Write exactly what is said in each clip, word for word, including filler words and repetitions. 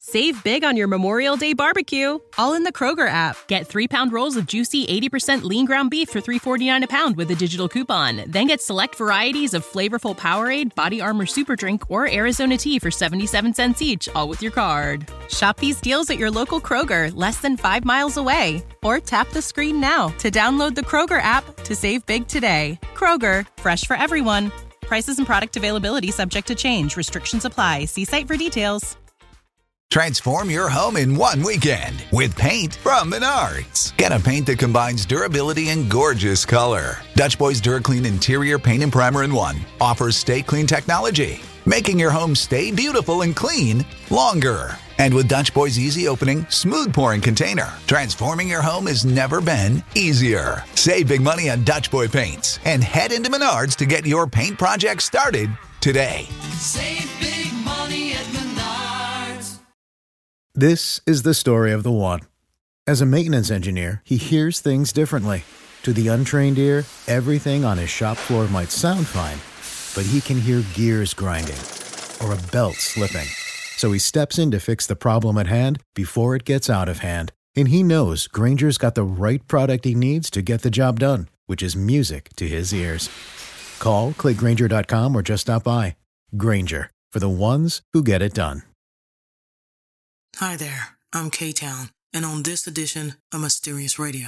Save big on your Memorial Day barbecue, all in the Kroger app. Get three-pound rolls of juicy eighty percent lean ground beef for three forty-nine a pound with a digital coupon. Then get select varieties of flavorful Powerade, Body Armor Super Drink, or Arizona tea for seventy-seven cents each, all with your card. Shop these deals at your local Kroger, less than five miles away. Or tap the screen now to download the Kroger app to save big today. Kroger, fresh for everyone. Prices and product availability subject to change. Restrictions apply. See site for details. Transform your home in one weekend with paint from Menards. Get a paint that combines durability and gorgeous color. Dutch Boys DuraClean Interior Paint and Primer in One offers Stay Clean technology, making your home stay beautiful and clean longer. And with Dutch Boy's easy opening, smooth pouring container, transforming your home has never been easier. Save big money on Dutch Boy paints and head into Menards to get your paint project started today. Save big money at Menards. This is the story of the one. As a maintenance engineer, he hears things differently. To the untrained ear, everything on his shop floor might sound fine, but he can hear gears grinding or a belt slipping. So he steps in to fix the problem at hand before it gets out of hand. And he knows Grainger's got the right product he needs to get the job done, which is music to his ears. Call, click Grainger dot com, or just stop by. Grainger, for the ones who get it done. Hi there, I'm K-Town, and on this edition of Mysterious Radio.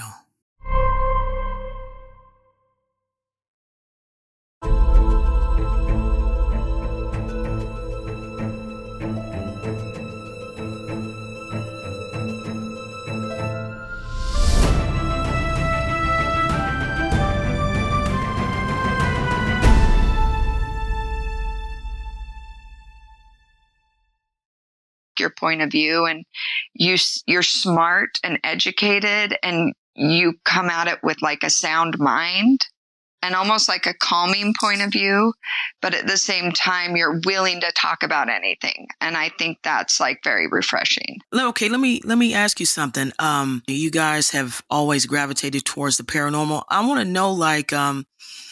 Your point of view, and you you're smart and educated, and you come at it with like a sound mind and almost like a calming point of view, but at the same time you're willing to talk about anything, and I think that's like very refreshing. Okay, let me let me ask you something. Um, you guys have always gravitated towards the paranormal. I want to know, like, um,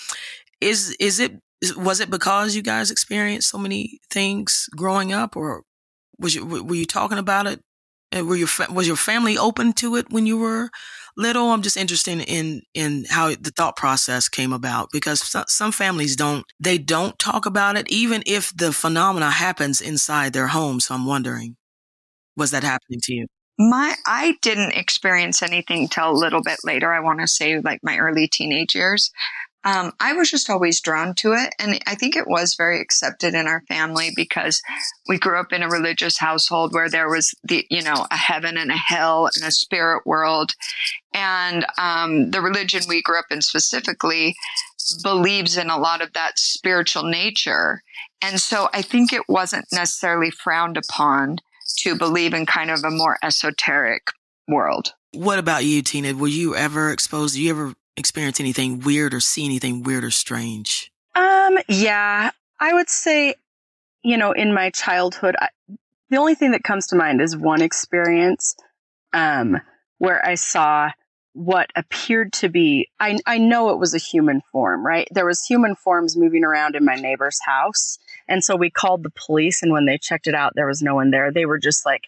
is is it is, was it because you guys experienced so many things growing up, or Was you, were you talking about it? Were your was your family open to it when you were little? I'm just interested in in how the thought process came about, because some families don't they don't talk about it, even if the phenomena happens inside their home. So I'm wondering, was that happening to you? My I didn't experience anything till a little bit later. I want to say like my early teenage years. Um, I was just always drawn to it. And I think it was very accepted in our family because we grew up in a religious household where there was the, you know, a heaven and a hell and a spirit world. And um, the religion we grew up in specifically believes in a lot of that spiritual nature. And so I think it wasn't necessarily frowned upon to believe in kind of a more esoteric world. What about you, Tina? Were you ever exposed? Did you ever experience anything weird or see anything weird or strange? Um, yeah, I would say, you know, in my childhood, I, the only thing that comes to mind is one experience um, where I saw what appeared to be, I, I know it was a human form, right? There was human forms moving around in my neighbor's house. And so we called the police, and when they checked it out, there was no one there. They were just like,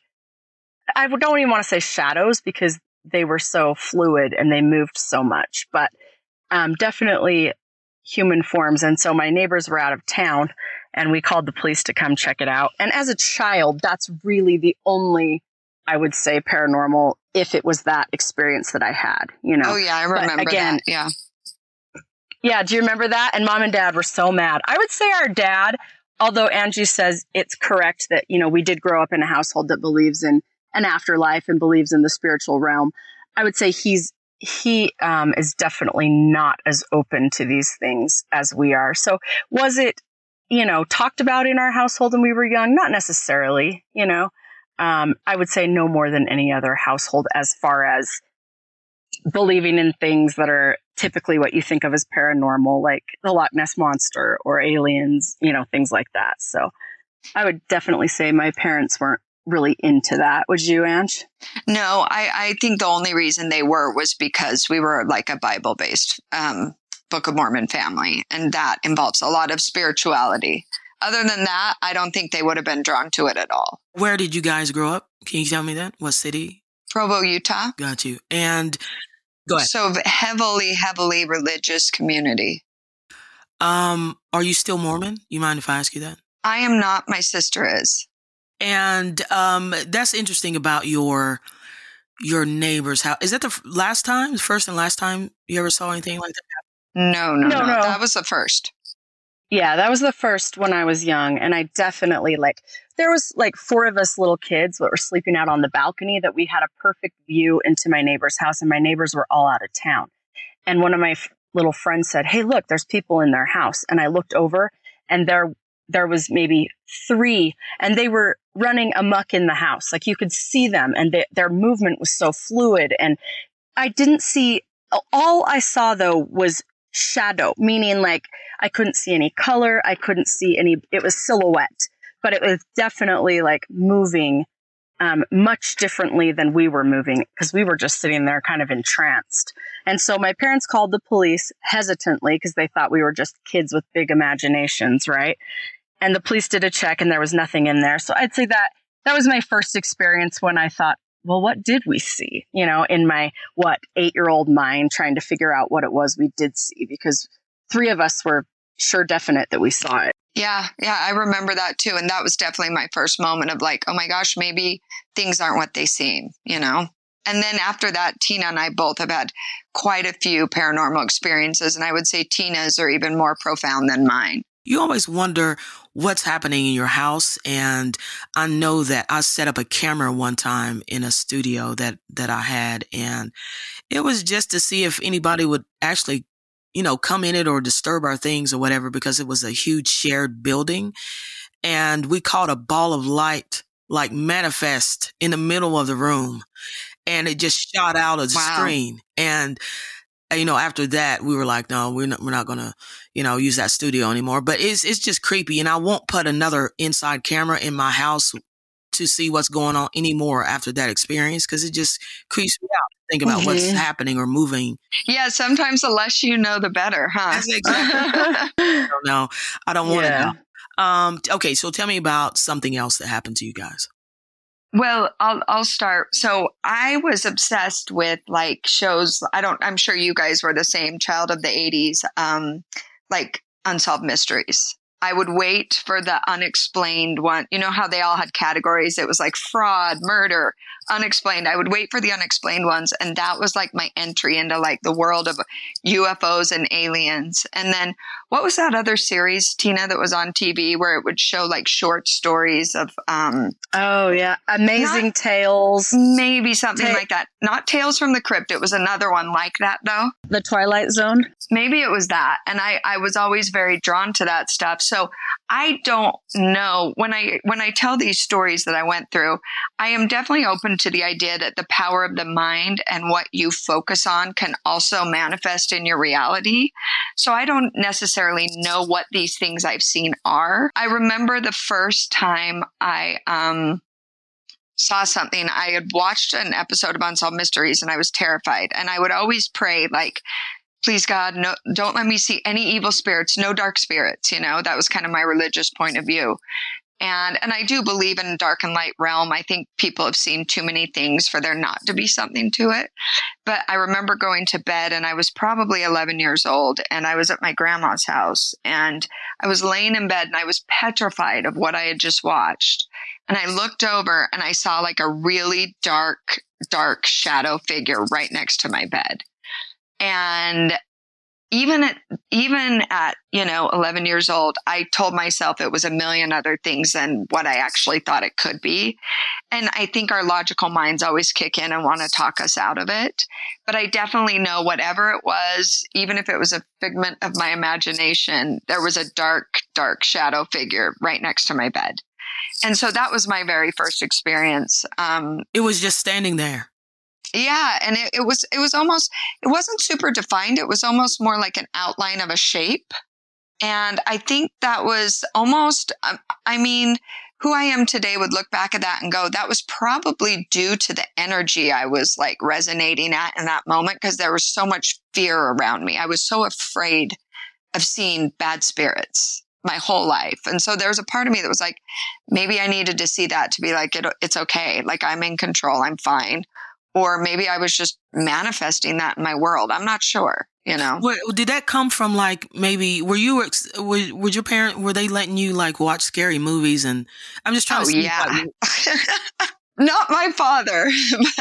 I don't even want to say shadows because they were so fluid and they moved so much, but um, definitely human forms. And so my neighbors were out of town, and we called the police to come check it out. And as a child, that's really the only, I would say, paranormal, if it was that experience that I had, you know? Oh yeah, I remember but again, that. Yeah. Yeah. Do you remember that? And mom and dad were so mad. I would say our dad, although Angie says it's correct that, you know, we did grow up in a household that believes in an afterlife and believes in the spiritual realm. I would say he's, he um, is definitely not as open to these things as we are. So was it, you know, talked about in our household when we were young? Not necessarily, you know. Um, I would say no more than any other household as far as believing in things that are typically what you think of as paranormal, like the Loch Ness Monster or aliens, you know, things like that. So I would definitely say my parents weren't really into that. Would you, Ange? No, I, I think the only reason they were was because we were like a Bible-based um, Book of Mormon family, and that involves a lot of spirituality. other than that, I don't think they would have been drawn to it at all. Where did you guys grow up? Can you tell me that? What city? Provo, Utah. Got you. And go ahead. So heavily, heavily religious community. Um, are you still Mormon? You mind if I ask you that? I am not. My sister is. And um, that's interesting about your your neighbor's house. Is that the f- last time, the first and last time you ever saw anything like that? No, no, No, no. no. That was the first. Yeah, that was the first when I was young. And I definitely like, there was like four of us little kids that were sleeping out on the balcony that we had a perfect view into my neighbor's house, and my neighbors were all out of town. And one of my f- little friends said, "Hey, look, there's people in their house." And I looked over and there, there was maybe three, and they were running amok in the house. Like you could see them, and they, their movement was so fluid. And I didn't see, all I saw though was shadow, meaning like I couldn't see any color. I couldn't see any, it was silhouette, but it was definitely like moving um, much differently than we were moving, because we were just sitting there kind of entranced. And so my parents called the police hesitantly because they thought we were just kids with big imaginations, right? And the police did a check and there was nothing in there. So I'd say that that was my first experience when I thought, well, what did we see? You know, in my, what, eight-year-old mind trying to figure out what it was we did see, because three of us were sure definite that we saw it. Yeah, yeah, I remember that too. And that was definitely my first moment of like, oh my gosh, maybe things aren't what they seem, you know? And then after that, Tina and I both have had quite a few paranormal experiences. And I would say Tina's are even more profound than mine. You always wonder what's happening in your house. And I know that I set up a camera one time in a studio that, that I had. And it was just to see if anybody would actually, you know, come in it or disturb our things or whatever, because it was a huge shared building. And we caught a ball of light, like manifest in the middle of the room. And it just shot out of the Wow. screen. And, you know, after that, we were like, no, we're not, we're not going to, you know, use that studio anymore. But it's, it's just creepy. And I won't put another inside camera in my house to see what's going on anymore after that experience, because it just creeps me out. Think about Mhm. what's happening or moving. Yeah, sometimes the less you know, the better, huh? That's exactly. I don't know. I don't want to Yeah. know. Um, okay, so tell me about something else that happened to you guys. Well, I'll I'll start. So I was obsessed with like shows. I don't. I'm sure you guys were the same. Child of the eighties, um, like Unsolved Mysteries. I would wait for the unexplained one. You know how they all had categories? It was like fraud, murder, unexplained. I would wait for the unexplained ones. And that was like my entry into like the world of U F Os and aliens. And then what was that other series, Tina, that was on T V where it would show like short stories of um, Oh, yeah. Amazing Not- Tales. maybe something Ta- like that. Not Tales from the Crypt. It was another one like that though. The Twilight Zone. Maybe it was that. And I, I was always very drawn to that stuff. So I don't know when I, when I tell these stories that I went through, I am definitely open to the idea that the power of the mind and what you focus on can also manifest in your reality. So I don't necessarily know what these things I've seen are. I remember the first time I, um, saw something. I had watched an episode of Unsolved Mysteries and I was terrified. And I would always pray like, please God, no, don't let me see any evil spirits, no dark spirits. You know, that was kind of my religious point of view. And, and I do believe in dark and light realm. I think people have seen too many things for there not to be something to it. But I remember going to bed and I was probably eleven years old and I was at my grandma's house and I was laying in bed and I was petrified of what I had just watched. And I looked over and I saw like a really dark, dark shadow figure right next to my bed. And even at, even at, you know, eleven years old, I told myself it was a million other things than what I actually thought it could be. And I think our logical minds always kick in and want to talk us out of it. But I definitely know whatever it was, even if it was a figment of my imagination, there was a dark, dark shadow figure right next to my bed. And so that was my very first experience. Um, It was just standing there. Yeah, and it, it was it was almost it wasn't super defined. It was almost more like an outline of a shape. And I think that was almost um, I mean, who I am today would look back at that and go, that was probably due to the energy I was like resonating at in that moment, because there was so much fear around me. I was so afraid of seeing bad spirits. my whole life. And so there was a part of me that was like, maybe I needed to see that to be like, it, it's okay. Like I'm in control. I'm fine. Or maybe I was just manifesting that in my world. I'm not sure, you know. Well, did that come from like maybe were you were, were your parent were they letting you like watch scary movies? And I'm just trying oh, to see yeah. Like, not my father.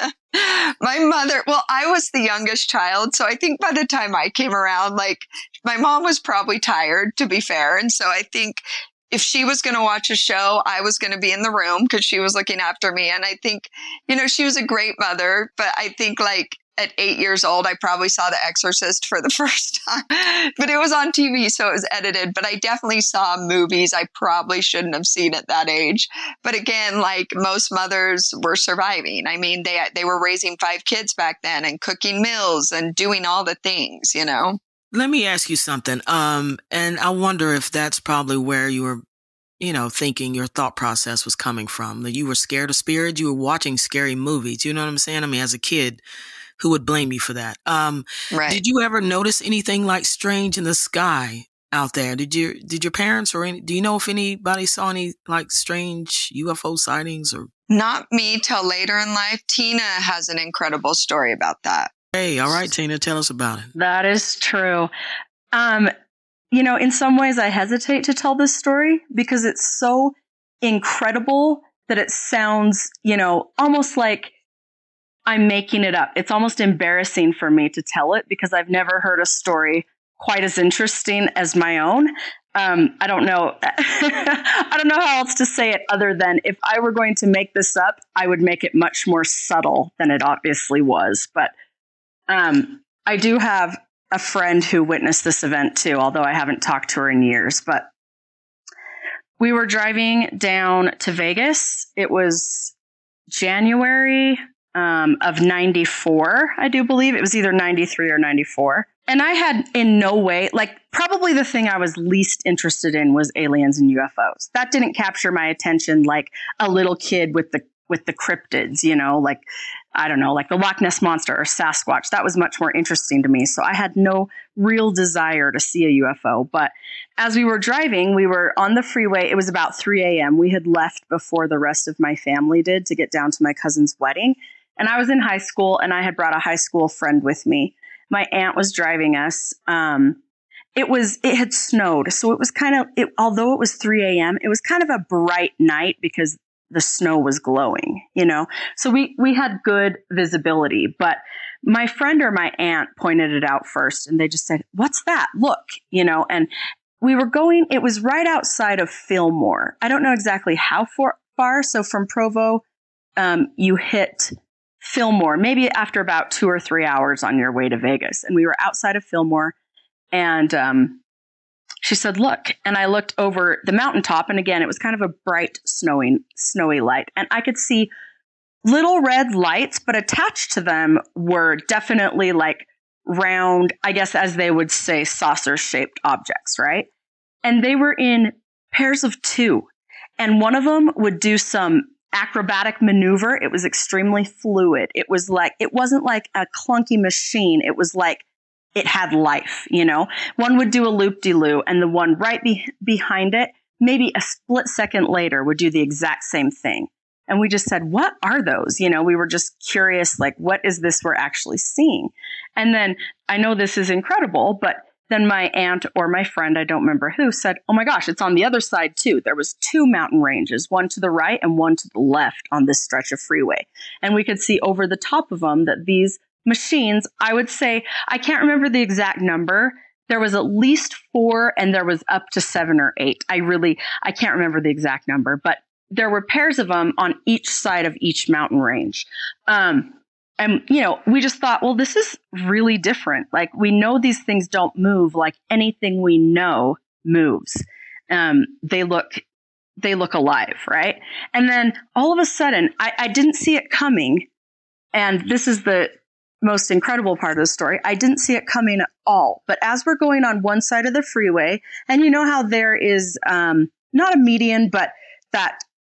My mother. Well, I was the youngest child, so I think by the time I came around, like my mom was probably tired, to be fair, and so I think if she was going to watch a show, I was going to be in the room because she was looking after me. And I think, you know, she was a great mother, but I think like at eight years old, I probably saw The Exorcist for the first time, but it was on T V, so it was edited. But I definitely saw movies I probably shouldn't have seen at that age. But again, like most mothers were surviving. I mean, they, they were raising five kids back then and cooking meals and doing all the things, you know. Let me ask you something. Um, and I wonder if that's probably where you were, you know, thinking your thought process was coming from. That you were scared of spirits. You were watching scary movies. You know what I'm saying? I mean, as a kid, who would blame you for that? Um, right. Did you ever notice anything like strange in the sky out there? Did you, did your parents or any, do you know if anybody saw any like strange U F O sightings or? Not me till later in life. Tina has an incredible story about that. Hey, all right, Tina, tell us about it. That is true. Um, you know, in some ways I hesitate to tell this story because it's so incredible that it sounds, you know, almost like I'm making it up. It's almost embarrassing for me to tell it because I've never heard a story quite as interesting as my own. Um, I don't know. I don't know how else to say it other than if I were going to make this up, I would make it much more subtle than it obviously was. But Um, I do have a friend who witnessed this event too, although I haven't talked to her in years, but we were driving down to Vegas. It was January um, of ninety-four, I do believe. It was either ninety-three or ninety-four. And I had in no way, like probably the thing I was least interested in was aliens and U F Os. That didn't capture my attention like a little kid with the with the cryptids, you know, like, I don't know, like the Loch Ness Monster or Sasquatch. That was much more interesting to me. So I had no real desire to see a U F O. But as we were driving, we were on the freeway. It was about three a.m. We had left before the rest of my family did to get down to my cousin's wedding. And I was in high school and I had brought a high school friend with me. My aunt was driving us. Um, it was, it had snowed. So it was kind of, it, although it was three a.m., it was kind of a bright night because the snow was glowing, you know? So we, we had good visibility, but my friend or my aunt pointed it out first and they just said, "What's that? Look," you know? And we were going, it was right outside of Fillmore. I don't know exactly how far, far. So from Provo, um, you hit Fillmore, maybe after about two or three hours on your way to Vegas. And we were outside of Fillmore and, um, she said, "Look," and I looked over the mountaintop, and again, it was kind of a bright, snowing, snowy light, and I could see little red lights, but attached to them were definitely like round, I guess, as they would say, saucer-shaped objects, right? And they were in pairs of two, and one of them would do some acrobatic maneuver. It was extremely fluid. It was like, it wasn't like a clunky machine. It was like it had life, you know. One would do a loop-de-loo, and the one right be- behind it, maybe a split second later, would do the exact same thing. And we just said, "What are those?" You know, we were just curious, like, what is this we're actually seeing? And then, I know this is incredible, but then my aunt or my friend, I don't remember who, said, "Oh my gosh, it's on the other side too." There was two mountain ranges, one to the right and one to the left on this stretch of freeway. And we could see over the top of them that these machines, I would say, I can't remember the exact number. There was at least four and there was up to seven or eight. I really, I can't remember the exact number, but there were pairs of them on each side of each mountain range. Um, and, you know, we just thought, well, this is really different. Like, we know these things don't move like anything we know moves. Um, they look, they look alive, right? And then all of a sudden, I, I didn't see it coming. And this is the most incredible part of the story. I didn't see it coming at all. But as we're going on one side of the freeway, and you know how there is um, not a median, but that,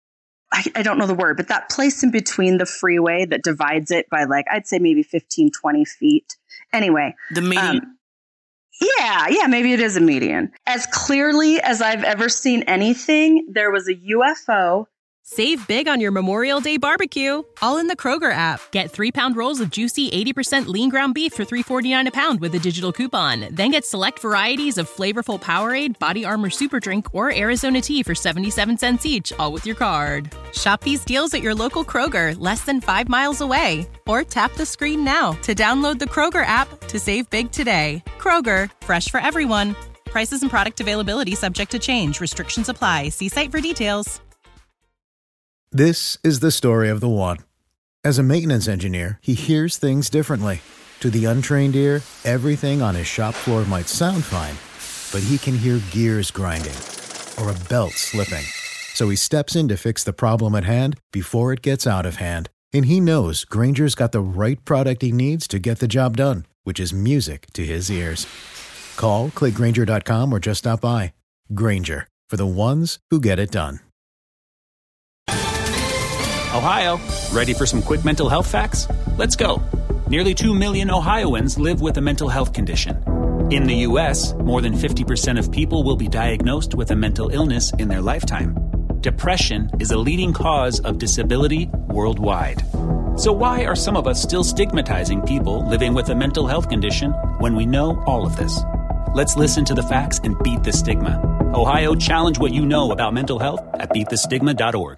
I, I don't know the word, but that place in between the freeway that divides it by like, I'd say maybe fifteen, twenty feet. Anyway. The median. Um, Yeah, yeah, maybe it is a median. As clearly as I've ever seen anything, there was a U F O. Save big on your Memorial Day barbecue, all in the Kroger app. Get three-pound rolls of juicy eighty percent lean ground beef for three forty-nine a pound with a digital coupon. Then get select varieties of flavorful Powerade, Body Armor Super Drink, or Arizona tea for seventy-seven cents each, all with your card. Shop these deals at your local Kroger, less than five miles away. Or tap the screen now to download the Kroger app to save big today. Kroger, fresh for everyone. Prices and product availability subject to change. Restrictions apply. See site for details. This is the story of the one. As a maintenance engineer, he hears things differently. To the untrained ear, everything on his shop floor might sound fine, but he can hear gears grinding or a belt slipping. So he steps in to fix the problem at hand before it gets out of hand. And he knows Grainger's got the right product he needs to get the job done, which is music to his ears. Call, click Grainger dot com, or just stop by. Grainger, for the ones who get it done. Ohio, ready for some quick mental health facts? Let's go. Nearly two million Ohioans live with a mental health condition. In the U S, more than fifty percent of people will be diagnosed with a mental illness in their lifetime. Depression is a leading cause of disability worldwide. So why are some of us still stigmatizing people living with a mental health condition when we know all of this? Let's listen to the facts and beat the stigma. Ohio, challenge what you know about mental health at beat the stigma dot org.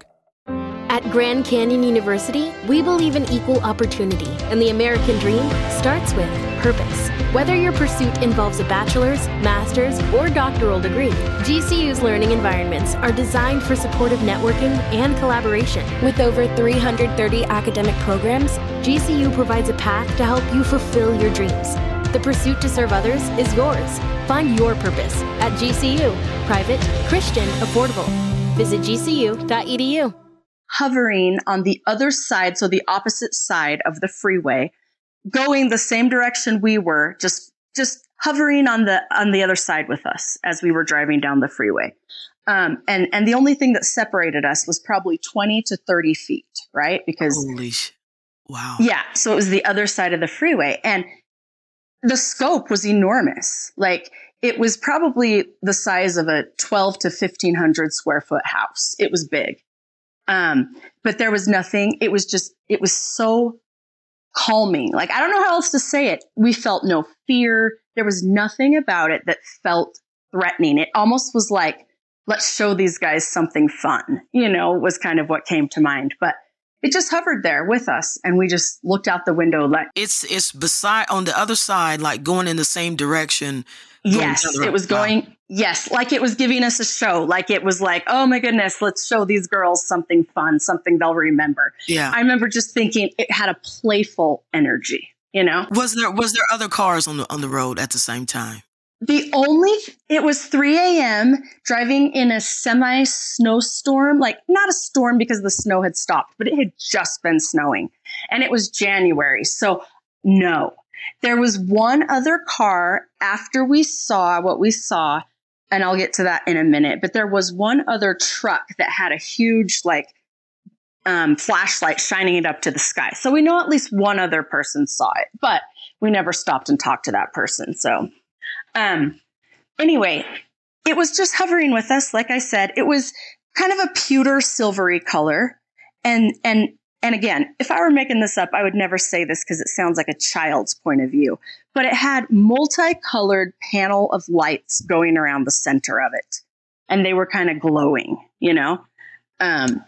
At Grand Canyon University, we believe in equal opportunity, and the American dream starts with purpose. Whether your pursuit involves a bachelor's, master's, or doctoral degree, G C U's learning environments are designed for supportive networking and collaboration. With over three hundred thirty academic programs, G C U provides a path to help you fulfill your dreams. The pursuit to serve others is yours. Find your purpose at G C U. Private, Christian, affordable. Visit G C U dot E D U. Hovering on the other side, so the opposite side of the freeway, going the same direction we were, just just hovering on the on the other side with us as we were driving down the freeway. Um, and and the only thing that separated us was probably twenty to thirty feet, right? Because Holy sh- wow. Yeah, so it was the other side of the freeway, and the scope was enormous. Like, it was probably the size of a twelve to fifteen hundred square foot house. It was big. Um, but there was nothing. It was just, it was so calming. Like, I don't know how else to say it. We felt no fear. There was nothing about it that felt threatening. It almost was like, let's show these guys something fun, you know, was kind of what came to mind. But it just hovered there with us, and we just looked out the window. Like, It's it's beside on the other side, like going in the same direction. going yes, the other- it was going, Wow. yes, like it was giving us a show. Like, it was like, oh my goodness, let's show these girls something fun, something they'll remember. Yeah. I remember just thinking it had a playful energy, you know? Was there was there other cars on the on the road at the same time? The only, it was three a.m. driving in a semi snowstorm, like not a storm because the snow had stopped, but it had just been snowing, and it was January. So no, there was one other car after we saw what we saw, and I'll get to that in a minute, but there was one other truck that had a huge, like, um, flashlight shining it up to the sky. So we know at least one other person saw it, but we never stopped and talked to that person. So Um, anyway, it was just hovering with us. Like I said, it was kind of a pewter silvery color. And, and, and again, if I were making this up, I would never say this because it sounds like a child's point of view, but it had multicolored panel of lights going around the center of it. And they were kind of glowing, you know? Um,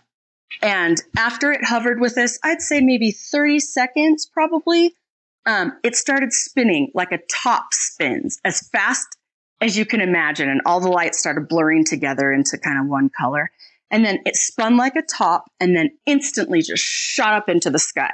and after it hovered with us, I'd say maybe thirty seconds, probably. Um, it started spinning like a top spins as fast as you can imagine. And all the lights started blurring together into kind of one color. And then it spun like a top and then instantly just shot up into the sky.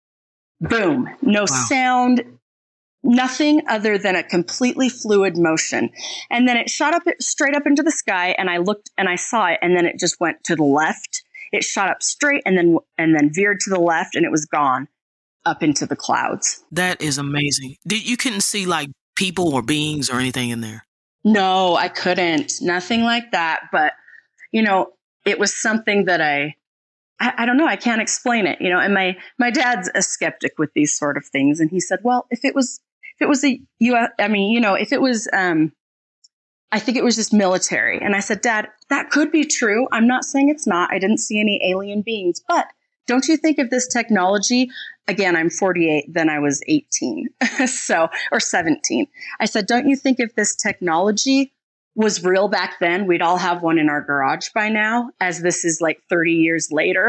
Boom. No Wow. sound, nothing other than a completely fluid motion. And then it shot up straight up into the sky. And I looked and I saw it. And then it just went to the left. It shot up straight and then, and then veered to the left, and it was gone up into the clouds. That is amazing. Did you couldn't see like people or beings or anything in there? No, I couldn't. Nothing like that. But, you know, it was something that I, I, I don't know. I can't explain it, you know, and my, my dad's a skeptic with these sort of things. And he said, well, if it was, if it was a U S, I mean, you know, if it was, um, I think it was just military. And I said, Dad, that could be true. I'm not saying it's not. I didn't see any alien beings, but don't you think if this technology, again, I'm forty-eight, then I was eighteen, so, or seventeen. I said, don't you think if this technology was real back then, we'd all have one in our garage by now, as this is like thirty years later.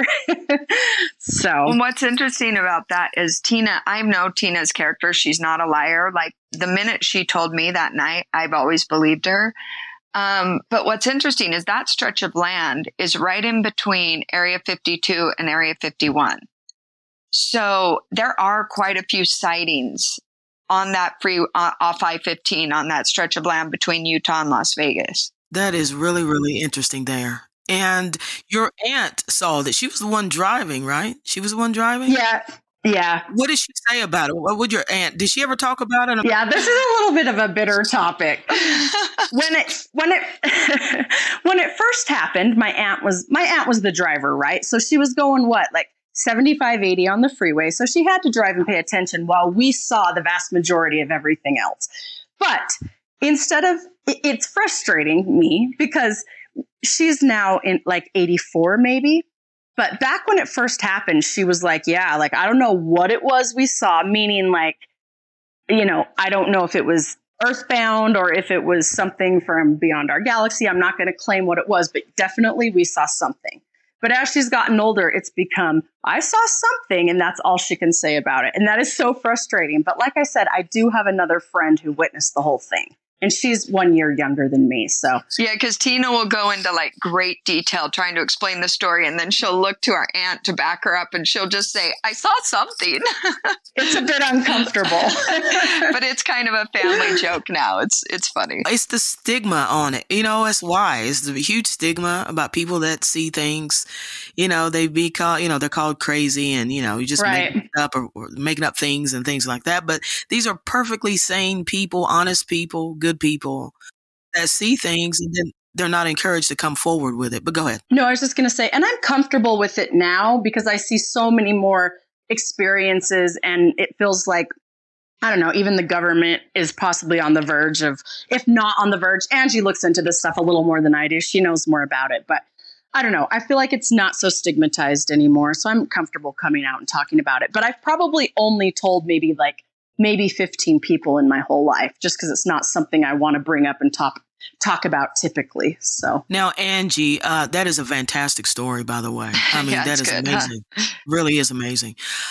So well, what's interesting about that is Tina, I know Tina's character. She's not a liar. Like the minute she told me that night, I've always believed her. Um, but what's interesting is that stretch of land is right in between Area fifty-two and Area fifty-one. So there are quite a few sightings on that free uh, off I fifteen on that stretch of land between Utah and Las Vegas. That is really, really interesting there. And your aunt saw that. She was the one driving, right? She was the one driving? Yeah. Yeah. What did she say about it? What would your aunt, did she ever talk about it? Yeah, this is a little bit of a bitter topic. when it when it when it first happened, my aunt was my aunt was the driver, right? So she was going what, like seventy-five, eighty on the freeway. So she had to drive and pay attention while we saw the vast majority of everything else. But instead of, it, it's frustrating me because she's now in like eighty-four maybe. But back when it first happened, she was like, yeah, like, I don't know what it was we saw, meaning like, you know, I don't know if it was earthbound or if it was something from beyond our galaxy. I'm not going to claim what it was, but definitely we saw something. But as she's gotten older, it's become, I saw something, and that's all she can say about it. And that is so frustrating. But like I said, I do have another friend who witnessed the whole thing. And she's one year younger than me. So yeah, because Tina will go into like great detail trying to explain the story. And then she'll look to our aunt to back her up. And she'll just say, I saw something. It's a bit uncomfortable. But it's kind of a family joke now. It's it's funny. It's the stigma on it. You know, it's why. It's the huge stigma about people that see things. You know, they be called, you know, they're called crazy and, you know, you just right. making up or, or making up things and things like that. But these are perfectly sane people, honest people, good people that see things and then they're not encouraged to come forward with it. But go ahead. No, I was just going to say, and I'm comfortable with it now because I see so many more experiences and it feels like, I don't know, even the government is possibly on the verge of, if not on the verge, Angie looks into this stuff a little more than I do. She knows more about it, but I don't know. I feel like it's not so stigmatized anymore. So I'm comfortable coming out and talking about it, but I've probably only told maybe like maybe fifteen people in my whole life, just because it's not something I want to bring up and talk talk about typically. So now, Angie, uh, that is a fantastic story, by the way. I mean, yeah, that is good, amazing. Huh? Really is amazing.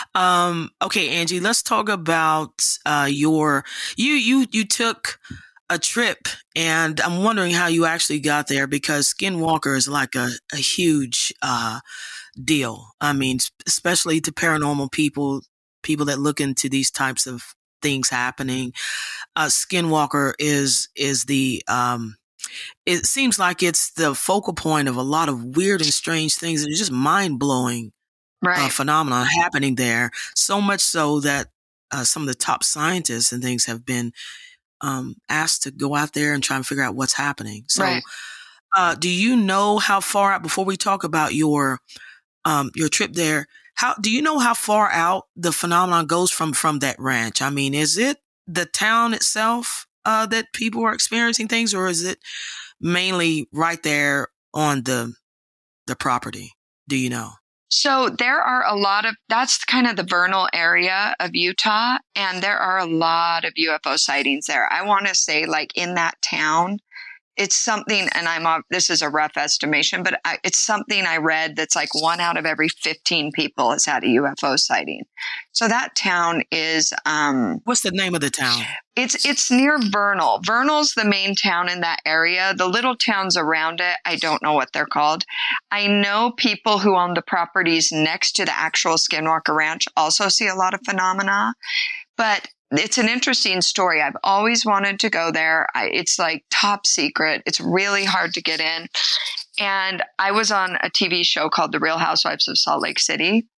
Um, okay, Angie, let's talk about uh, your you you you took a trip, and I'm wondering how you actually got there because Skinwalker is like a, a huge uh, deal. I mean, especially to paranormal people. People that look into these types of things happening. Uh, Skinwalker is, is the, um, it seems like it's the focal point of a lot of weird and strange things. And it's just mind blowing right. uh, phenomenon happening there. So much so that uh, some of the top scientists and things have been um, asked to go out there and try and figure out what's happening. So, right. uh, do you know how far out, before we talk about your, um, your trip there, How do you know how far out the phenomenon goes from, from that ranch? I mean, is it the town itself uh, that people are experiencing things, or is it mainly right there on the the property? Do you know? So there are a lot of, that's kind of the vernal area of Utah, and there are a lot of U F O sightings there. I want to say like in that town, it's something, and I'm uh, this is a rough estimation, but I, it's something I read that's like one out of every fifteen people has had a U F O sighting. So that town is um, what's the name of the town? It's it's near Vernal. Vernal's the main town in that area. The little towns around it, I don't know what they're called. I know people who own the properties next to the actual Skinwalker Ranch also see a lot of phenomena, but it's an interesting story. I've always wanted to go there. I, it's like top secret. It's really hard to get in. And I was on a T V show called The Real Housewives of Salt Lake City.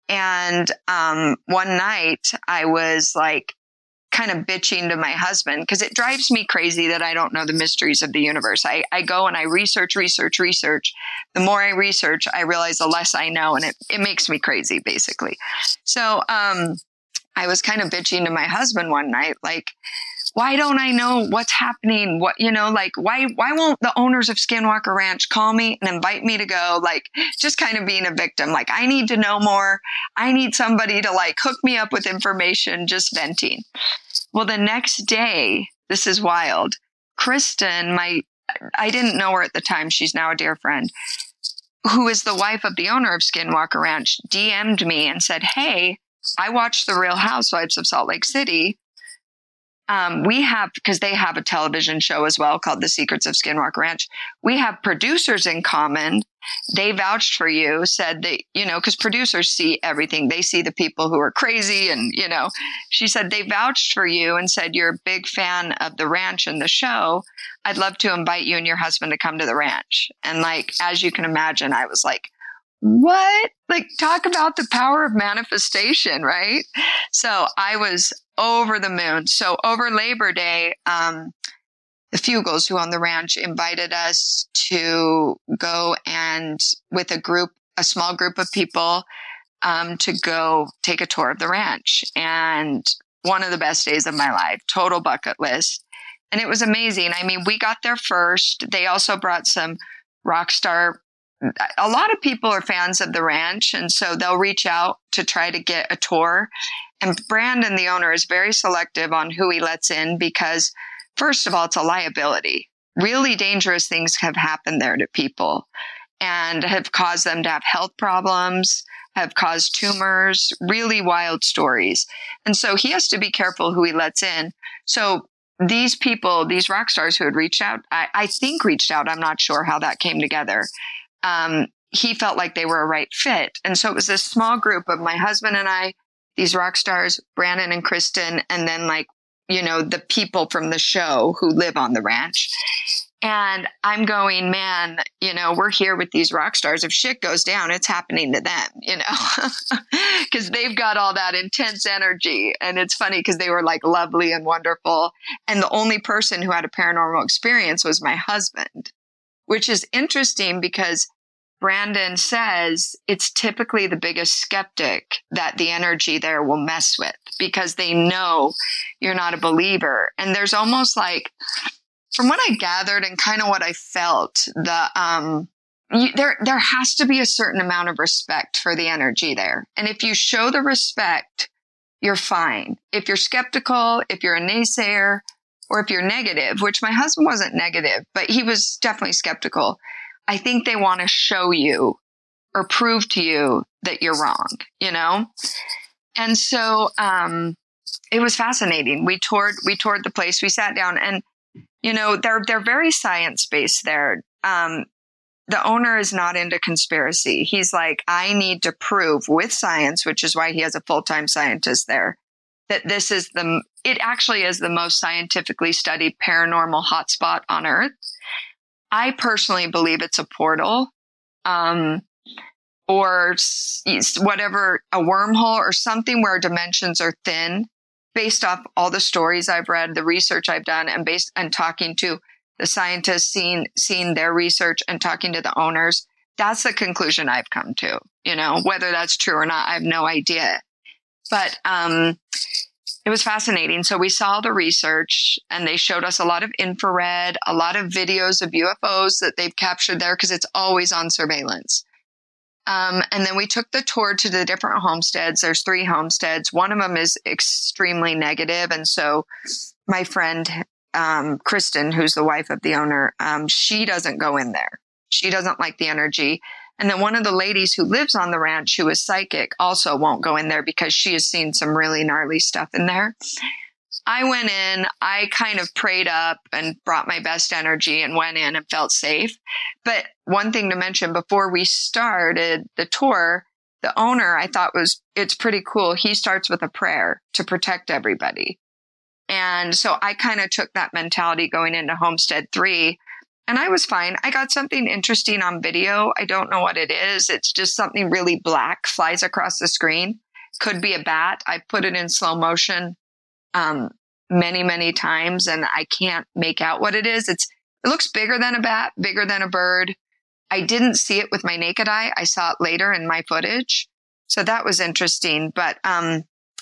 And um, one night I was like kind of bitching to my husband because it drives me crazy that I don't know the mysteries of the universe. I, I go and I research, research, research. The more I research, I realize the less I know. And it, it makes me crazy, basically. So, um, I was kind of bitching to my husband one night, like, why don't I know what's happening? What, you know, like, why, why won't the owners of Skinwalker Ranch call me and invite me to go? Like, just kind of being a victim. Like, I need to know more. I need somebody to like hook me up with information, just venting. Well, the next day, this is wild. Kristen, my, I didn't know her at the time. She's now a dear friend, who is the wife of the owner of Skinwalker Ranch, D M'd me and said, hey, I watched The Real Housewives of Salt Lake City. Um, we have, because they have a television show as well called The Secrets of Skinwalker Ranch. We have producers in common. They vouched for you, said that, you know, because producers see everything. They see the people who are crazy. And, you know, she said they vouched for you and said, you're a big fan of the ranch and the show. I'd love to invite you and your husband to come to the ranch. And like, as you can imagine, I was like, what? Like, talk about the power of manifestation, right? So I was over the moon. So over Labor Day, um, the Fugels, who own the ranch, invited us to go and with a group, a small group of people, um, to go take a tour of the ranch. And one of the best days of my life, total bucket list. And it was amazing. I mean, we got there first. They also brought some rock star. A lot of people are fans of the ranch, and so they'll reach out to try to get a tour. And Brandon, the owner, is very selective on who he lets in because, first of all, it's a liability. Really dangerous things have happened there to people and have caused them to have health problems, have caused tumors, really wild stories. And so he has to be careful who he lets in. So these people, these rock stars who had reached out, I, I think reached out, I'm not sure how that came together. Um, he felt like they were a right fit. And so it was this small group of my husband and I, these rock stars, Brandon and Kristen, and then like, you know, the people from the show who live on the ranch. And I'm going, man, you know, we're here with these rock stars. If shit goes down, it's happening to them, you know, because they've got all that intense energy. And it's funny because they were like lovely and wonderful. And the only person who had a paranormal experience was my husband, which is interesting because Brandon says it's typically the biggest skeptic that the energy there will mess with because they know you're not a believer. And there's almost like, from what I gathered and kind of what I felt, the um, you, there there has to be a certain amount of respect for the energy there. And if you show the respect, you're fine. If you're skeptical, if you're a naysayer, or if you're negative, which my husband wasn't negative, but he was definitely skeptical, I think they want to show you or prove to you that you're wrong, you know? And so um, it was fascinating. We toured, we toured the place. We sat down and, you know, they're, they're very science-based there. Um, the owner is not into conspiracy. He's like, I need to prove with science, which is why he has a full-time scientist there, that this is the, it actually is the most scientifically studied paranormal hotspot on Earth. I personally believe it's a portal, um, or whatever, a wormhole or something where dimensions are thin, based off all the stories I've read, the research I've done, and based and talking to the scientists, seeing seeing their research, and talking to the owners. That's the conclusion I've come to. You know, whether that's true or not, I have no idea. But um, it was fascinating. So we saw the research and they showed us a lot of infrared, a lot of videos of U F Os that they've captured there because it's always on surveillance. Um, and then we took the tour to the different homesteads. There's three homesteads. One of them is extremely negative. And so my friend, um, Kristen, who's the wife of the owner, um, she doesn't go in there. She doesn't like the energy. And then one of the ladies who lives on the ranch, who is psychic, also won't go in there because she has seen some really gnarly stuff in there. I went in, I kind of prayed up and brought my best energy and went in and felt safe. But one thing to mention, before we started the tour, the owner, I thought was, it's pretty cool. He starts with a prayer to protect everybody. And so I kind of took that mentality going into Homestead three. And I was fine. I got something interesting on video. I don't know what it is. It's just something really black flies across the screen. Could be a bat. I put it in slow motion um, many, many times, and I can't make out what it is. It's It looks bigger than a bat, bigger than a bird. I didn't see it with my naked eye. I saw it later in my footage. So that was interesting. But um,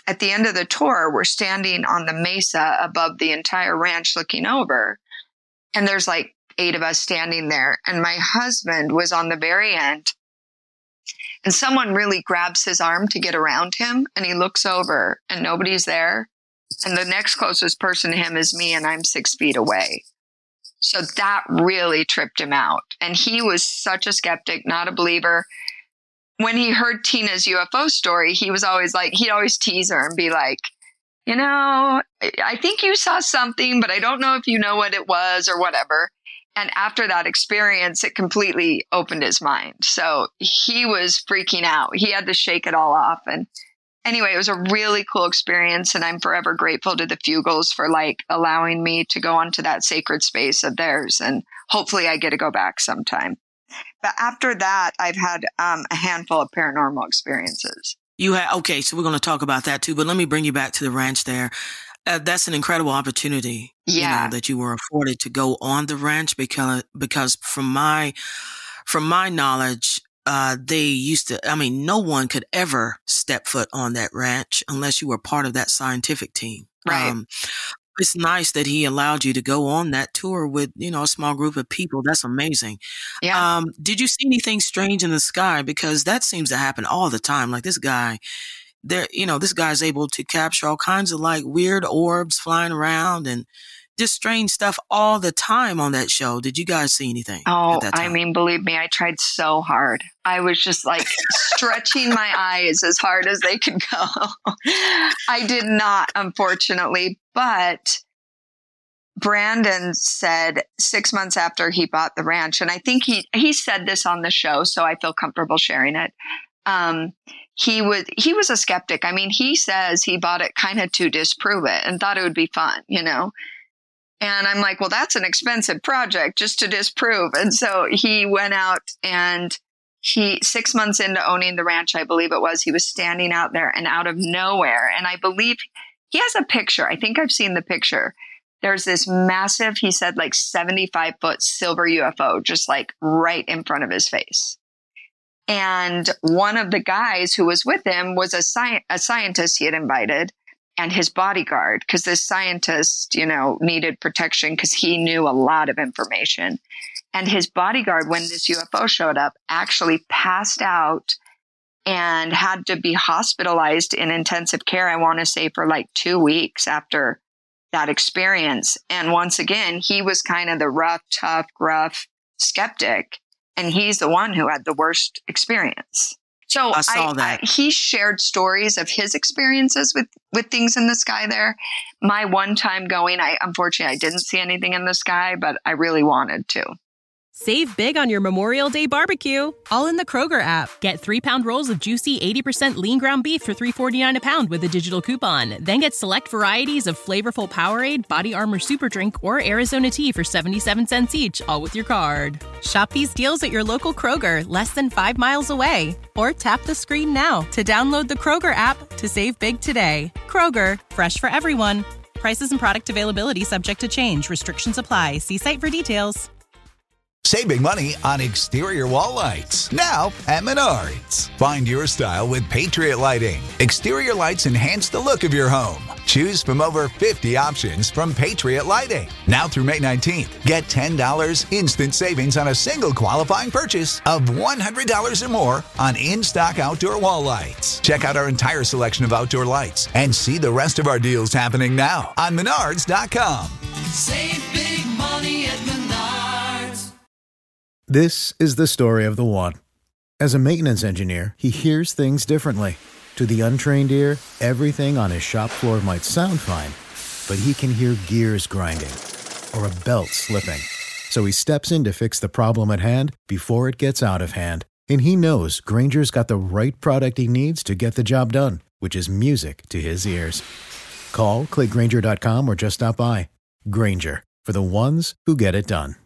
at the end of the tour, we're standing on the mesa above the entire ranch looking over. And there's like eight of us standing there. And my husband was on the very end. And someone really grabs his arm to get around him. And he looks over and nobody's there. And the next closest person to him is me, and I'm six feet away. So that really tripped him out. And he was such a skeptic, not a believer. When he heard Tina's U F O story, he was always like, he'd always tease her and be like, you know, I think you saw something, but I don't know if you know what it was or whatever. And after that experience, it completely opened his mind. So he was freaking out. He had to shake it all off. And anyway, it was a really cool experience. And I'm forever grateful to the Fugels for like allowing me to go onto that sacred space of theirs. And hopefully I get to go back sometime. But after that, I've had um, a handful of paranormal experiences. You had, okay, so we're going to talk about that too, but let me bring you back to the ranch there. Uh, that's an incredible opportunity, yeah. you know, that you were afforded to go on the ranch because, because from my, from my knowledge, uh, they used to, I mean, no one could ever step foot on that ranch unless you were part of that scientific team. Right. Um, it's nice that he allowed you to go on that tour with, you know, a small group of people. That's amazing. Yeah. Um, did you see anything strange in the sky? Because that seems to happen all the time. Like this guy, there, you know, this guy's able to capture all kinds of like weird orbs flying around and just strange stuff all the time on that show. Did you guys see anything? Oh, at that time? I mean, believe me, I tried so hard. I was just like stretching my eyes as hard as they could go. I did not, unfortunately, but Brandon said six months after he bought the ranch, and I think he, he said this on the show, so I feel comfortable sharing it. Um, he would, he was a skeptic. I mean, he says he bought it kind of to disprove it and thought it would be fun, you know? And I'm like, well, that's an expensive project just to disprove. And so he went out and he, six months into owning the ranch, I believe it was, he was standing out there and out of nowhere. And I believe he has a picture. I think I've seen the picture. There's this massive, he said like seventy-five foot silver U F O, just like right in front of his face. And one of the guys who was with him was a, sci- a scientist he had invited and his bodyguard, because this scientist, you know, needed protection because he knew a lot of information. And his bodyguard, when this U F O showed up, actually passed out and had to be hospitalized in intensive care, I want to say, for like two weeks after that experience. And once again, he was kind of the rough, tough, gruff skeptic. And he's the one who had the worst experience. So I saw I, that. I, he shared stories of his experiences with, with things in the sky there. My one time going, I unfortunately, I didn't see anything in the sky, but I really wanted to. Save big on your Memorial Day barbecue, all in the Kroger app. Get three pound rolls of juicy eighty percent lean ground beef for three forty-nine a pound with a digital coupon. Then get select varieties of flavorful Powerade, Body Armor Super Drink, or Arizona tea for seventy-seven cents each, all with your card. Shop these deals at your local Kroger, less than five miles away. Or tap the screen now to download the Kroger app to save big today. Kroger, fresh for everyone. Prices and product availability subject to change. Restrictions apply. See site for details. Save big money on exterior wall lights. Now at Menards. Find your style with Patriot Lighting. Exterior lights enhance the look of your home. Choose from over fifty options from Patriot Lighting. Now through May nineteenth, get ten dollars instant savings on a single qualifying purchase of one hundred dollars or more on in-stock outdoor wall lights. Check out our entire selection of outdoor lights and see the rest of our deals happening now on Menards dot com. Save big money at Menards. This is the story of the one. As a maintenance engineer, he hears things differently. To the untrained ear, everything on his shop floor might sound fine, but he can hear gears grinding or a belt slipping. So he steps in to fix the problem at hand before it gets out of hand. And he knows Grainger's got the right product he needs to get the job done, which is music to his ears. Call, click Grainger dot com, or just stop by. Grainger, for the ones who get it done.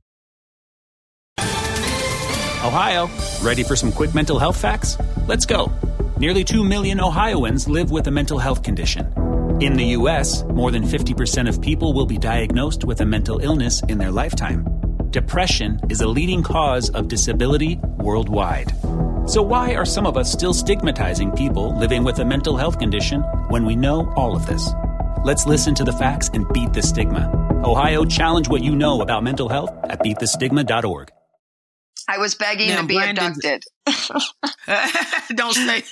Ohio, ready for some quick mental health facts? Let's go. Nearly two million Ohioans live with a mental health condition. In the U S, more than fifty percent of people will be diagnosed with a mental illness in their lifetime. Depression is a leading cause of disability worldwide. So why are some of us still stigmatizing people living with a mental health condition when we know all of this? Let's listen to the facts and beat the stigma. Ohio, challenge what you know about mental health at beat the stigma dot org. I was begging Now, to be Brandon's- abducted. Don't say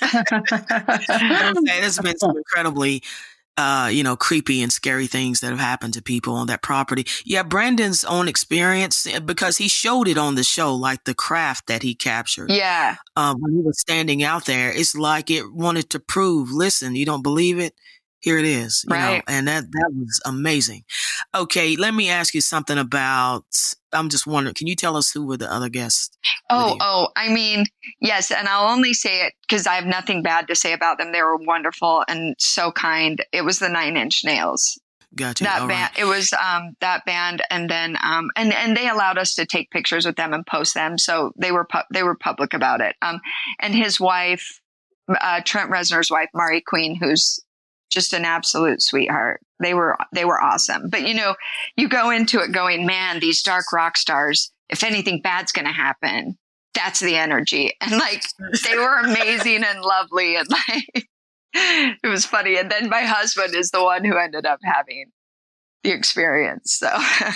Don't say. There's been some incredibly, uh, you know, creepy and scary things that have happened to people on that property. Yeah, Brandon's own experience, because he showed it on the show, like the craft that he captured. Yeah. Um, when he was standing out there, it's like it wanted to prove, listen, you don't believe it? Here it is. You Right. know, and that, that was amazing. Okay, let me ask you something about, I'm just wondering, can you tell us who were the other guests? Oh, oh, I mean, yes. And I'll only say it because I have nothing bad to say about them. They were wonderful and so kind. It was the Nine Inch Nails. Gotcha. That All band, right. it was um, that band, and then um, and and they allowed us to take pictures with them and post them, so they were pu- they were public about it. Um, and his wife, uh, Trent Reznor's wife, Mari Queen, who's just an absolute sweetheart. They were they were awesome. But you know, you go into it going, man, these dark rock stars. If anything bad's going to happen, that's the energy, and like they were amazing and lovely, and like. It was funny. And then my husband is the one who ended up having the experience. So,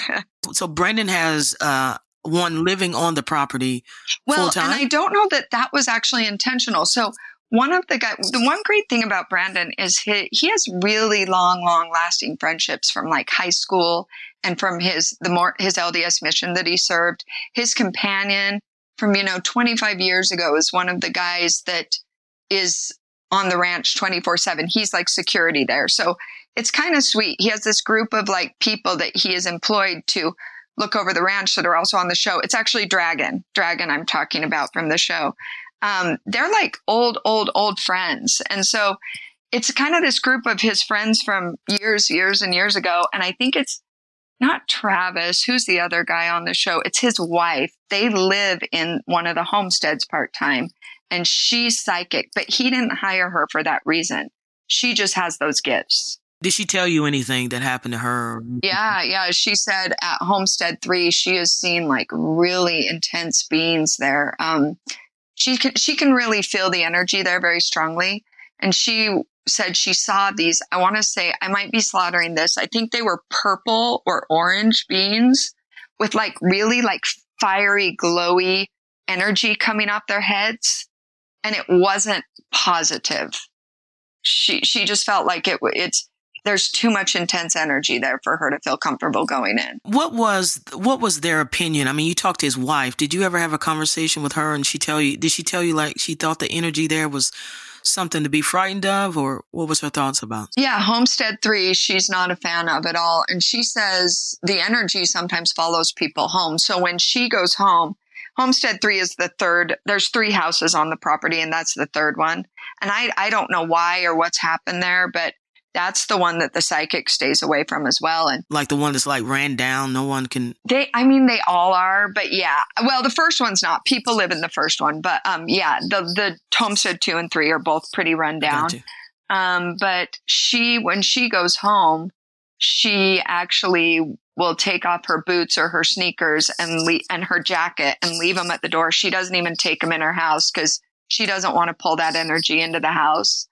So Brandon has uh, one living on the property well, full time. and I don't know that that was actually intentional. So one of the guys, the one great thing about Brandon is he, he has really long, long lasting friendships from like high school and from his, the more, his L D S mission that he served. His companion from, you know, twenty-five years ago is one of the guys that is on the ranch twenty-four seven. He's like security there. So it's kind of sweet. He has this group of like people that he is employed to look over the ranch that are also on the show. It's actually Dragon, Dragon I'm talking about from the show. Um, they're like old, old, old friends. And so it's kind of this group of his friends from years, years and years ago. And I think it's not Travis, who's the other guy on the show. It's his wife. They live in one of the homesteads part-time. And she's psychic, but he didn't hire her for that reason. She just has those gifts. Did she tell you anything that happened to her? Yeah, yeah. She said at Homestead three, she has seen like really intense beings there. Um, she can she can really feel the energy there very strongly. And she said she saw these. I want to say I might be slaughtering this. I think they were purple or orange beings with like really like fiery, glowy energy coming off their heads. And it wasn't positive. She she just felt like it. It's there's too much intense energy there for her to feel comfortable going in. What was what was their opinion? I mean, you talked to his wife. Did you ever have a conversation with her? And she tell you? Did she tell you like she thought the energy there was something to be frightened of, or what was her thoughts about? Yeah, Homestead three, she's not a fan of at all, and she says the energy sometimes follows people home. So when she goes home. Homestead three is the third. There's three houses on the property, and that's the third one. And I, I don't know why or what's happened there, but that's the one that the psychic stays away from as well. And like the one that's like ran down, no one can. They, I mean, they all are, but yeah. Well, the first one's not. People live in the first one, but um, yeah, the the Homestead two and three are both pretty run down. Gotcha. Um, but she, when she goes home, she actually will take off her boots or her sneakers and le- and her jacket and leave them at the door. She doesn't even take them in her house because she doesn't want to pull that energy into the house.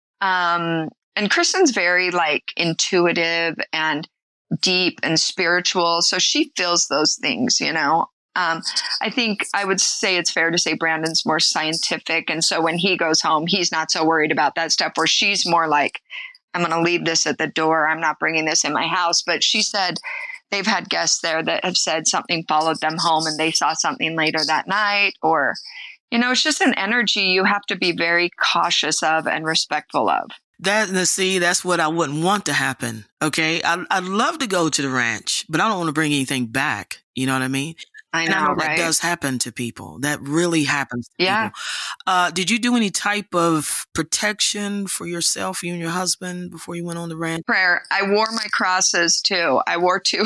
Um, and Kristen's very like intuitive and deep and spiritual. So she feels those things, you know. Um, I think I would say it's fair to say Brandon's more scientific. And so when he goes home, he's not so worried about that stuff, where she's more like, I'm going to leave this at the door. I'm not bringing this in my house. But she said they've had guests there that have said something followed them home and they saw something later that night. Or, you know, it's just an energy you have to be very cautious of and respectful of. That, and see, that's what I wouldn't want to happen. Okay. I, I'd love to go to the ranch, but I don't want to bring anything back. You know what I mean? I And know, I know right? that does happen to people. That really happens to Yeah. people. Uh, did you do any type of protection for yourself, you and your husband, before you went on the ranch? Prayer. I wore my crosses too. I wore two,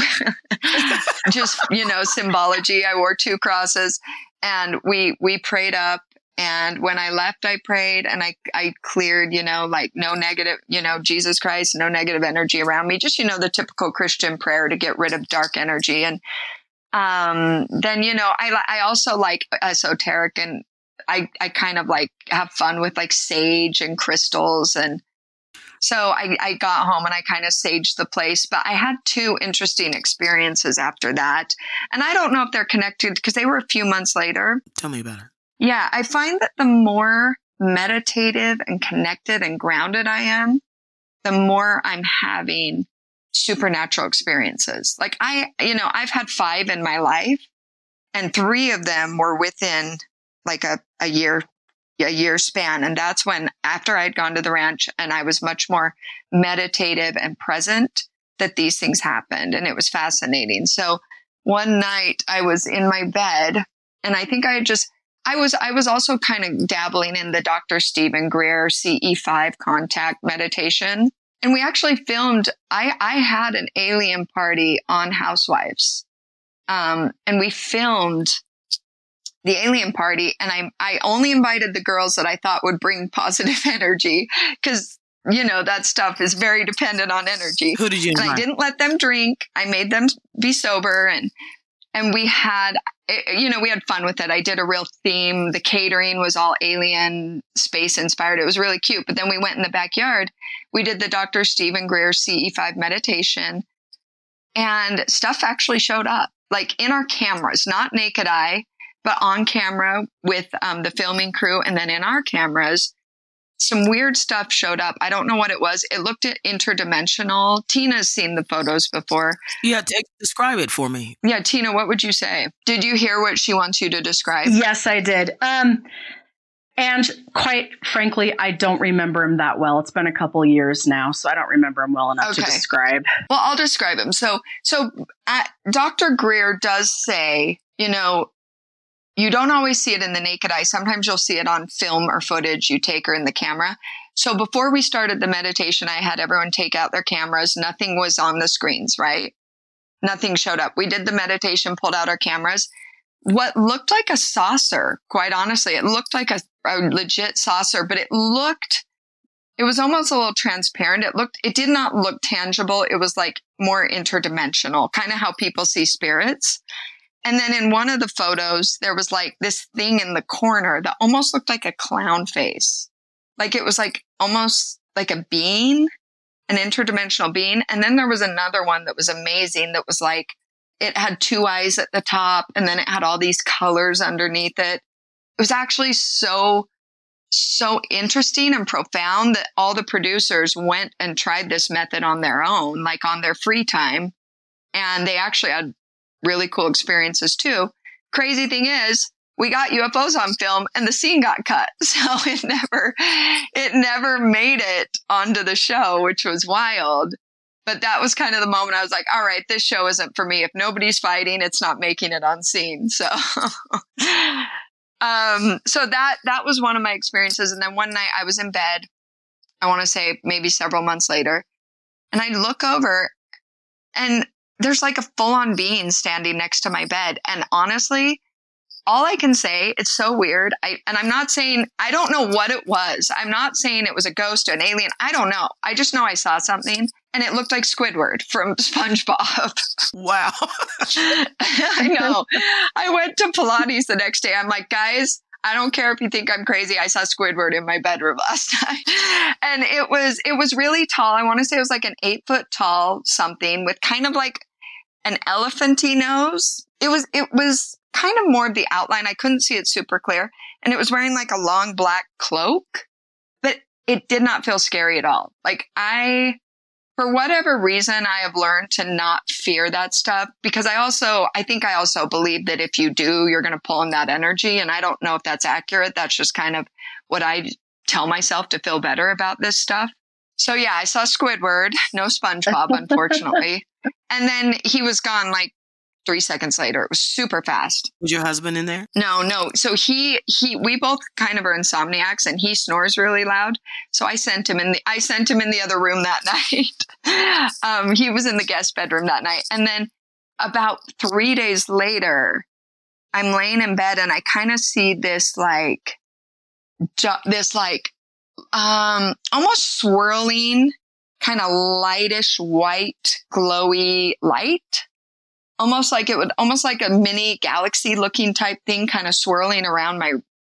just, you know, symbology. I wore two crosses and we, we prayed up. And when I left, I prayed and I, I cleared, you know, like no negative, you know, Jesus Christ, no negative energy around me. Just, you know, the typical Christian prayer to get rid of dark energy. And Um, then, you know, I, I also like esoteric and I, I kind of like have fun with like sage and crystals. And so I, I got home and I kind of saged the place, but I had two interesting experiences after that. And I don't know if they're connected because they were a few months later. Tell me about it. Yeah. I find that the more meditative and connected and grounded I am, the more I'm having supernatural experiences. Like I, you know, I've had five in my life and three of them were within like a, a year, a year span. And that's when, after I had gone to the ranch and I was much more meditative and present, that these things happened. And it was fascinating. So one night I was in my bed and I think I had just, I was, I was also kind of dabbling in the Doctor Stephen Greer C E five contact meditation. And we actually filmed, I, I had an alien party on Housewives. Um, and we filmed the alien party and I, I only invited the girls that I thought would bring positive energy because, you know, that stuff is very dependent on energy. Who did you invite? And I didn't let them drink. I made them be sober and, and we had, you know, we had fun with it. I did a real theme. The catering was all alien space inspired. It was really cute. But then we went in the backyard. We did the Doctor Stephen Greer C E five meditation and stuff actually showed up like in our cameras, not naked eye, but on camera with um, the filming crew. And then in our cameras, some weird stuff showed up. I don't know what it was. It looked at interdimensional. Tina's seen the photos before. Yeah, t- describe it for me. Yeah, Tina, what would you say? Did you hear what she wants you to describe? Yes, I did. Um, and quite frankly, I don't remember him that well. It's been a couple years now, so I don't remember him well enough Okay. to describe. Well, I'll describe him. So, so uh, Doctor Greer does say, you know, you don't always see it in the naked eye. Sometimes you'll see it on film or footage you take or in the camera. So before we started the meditation, I had everyone take out their cameras. Nothing was on the screens, right? Nothing showed up. We did the meditation, pulled out our cameras. What looked like a saucer, quite honestly, it looked like a, a legit saucer, but it looked, it was almost a little transparent. It looked, it did not look tangible. It was like more interdimensional, kind of how people see spirits. And then in one of the photos, there was like this thing in the corner that almost looked like a clown face. Like it was like almost like a being, an interdimensional being. And then there was another one that was amazing that was like, it had two eyes at the top and then it had all these colors underneath it. It was actually so, so interesting and profound that all the producers went and tried this method on their own, like on their free time. And they actually had really cool experiences too. Crazy thing is, we got U F Os on film and the scene got cut. So it never, it never made it onto the show, which was wild. But that was kind of the moment I was like, all right, this show isn't for me. If nobody's fighting, it's not making it on scene. So, um, so that, that was one of my experiences. And then one night I was in bed, I want to say maybe several months later, and I look over and there's like a full on being standing next to my bed. And honestly, all I can say, it's so weird. I, and I'm not saying, I don't know what it was. I'm not saying it was a ghost or an alien. I don't know. I just know I saw something and it looked like Squidward from SpongeBob. Wow. I know. I went to Pilates the next day. I'm like, guys, I don't care if you think I'm crazy. I saw Squidward in my bedroom last night. And it was, it was really tall. I want to say it was like an eight foot tall something with kind of like an elephanty nose. It was, it was kind of more of the outline. I couldn't see it super clear. And it was wearing like a long black cloak, but it did not feel scary at all. Like I, for whatever reason, I have learned to not fear that stuff because I also, I think I also believe that if you do, you're going to pull in that energy. And I don't know if that's accurate. That's just kind of what I tell myself to feel better about this stuff. So yeah, I saw Squidward, no SpongeBob, unfortunately. And then he was gone like three seconds later. It was super fast. Was your husband in there? No, no. So he, he, we both kind of are insomniacs and he snores really loud. So I sent him in the, I sent him in the other room that night. um, he was in the guest bedroom that night. And then about three days later, I'm laying in bed and I kind of see this like, ju- this like, um, almost swirling, kind of lightish white, glowy light. Almost like it would, almost like a mini galaxy looking type thing kind of swirling around my,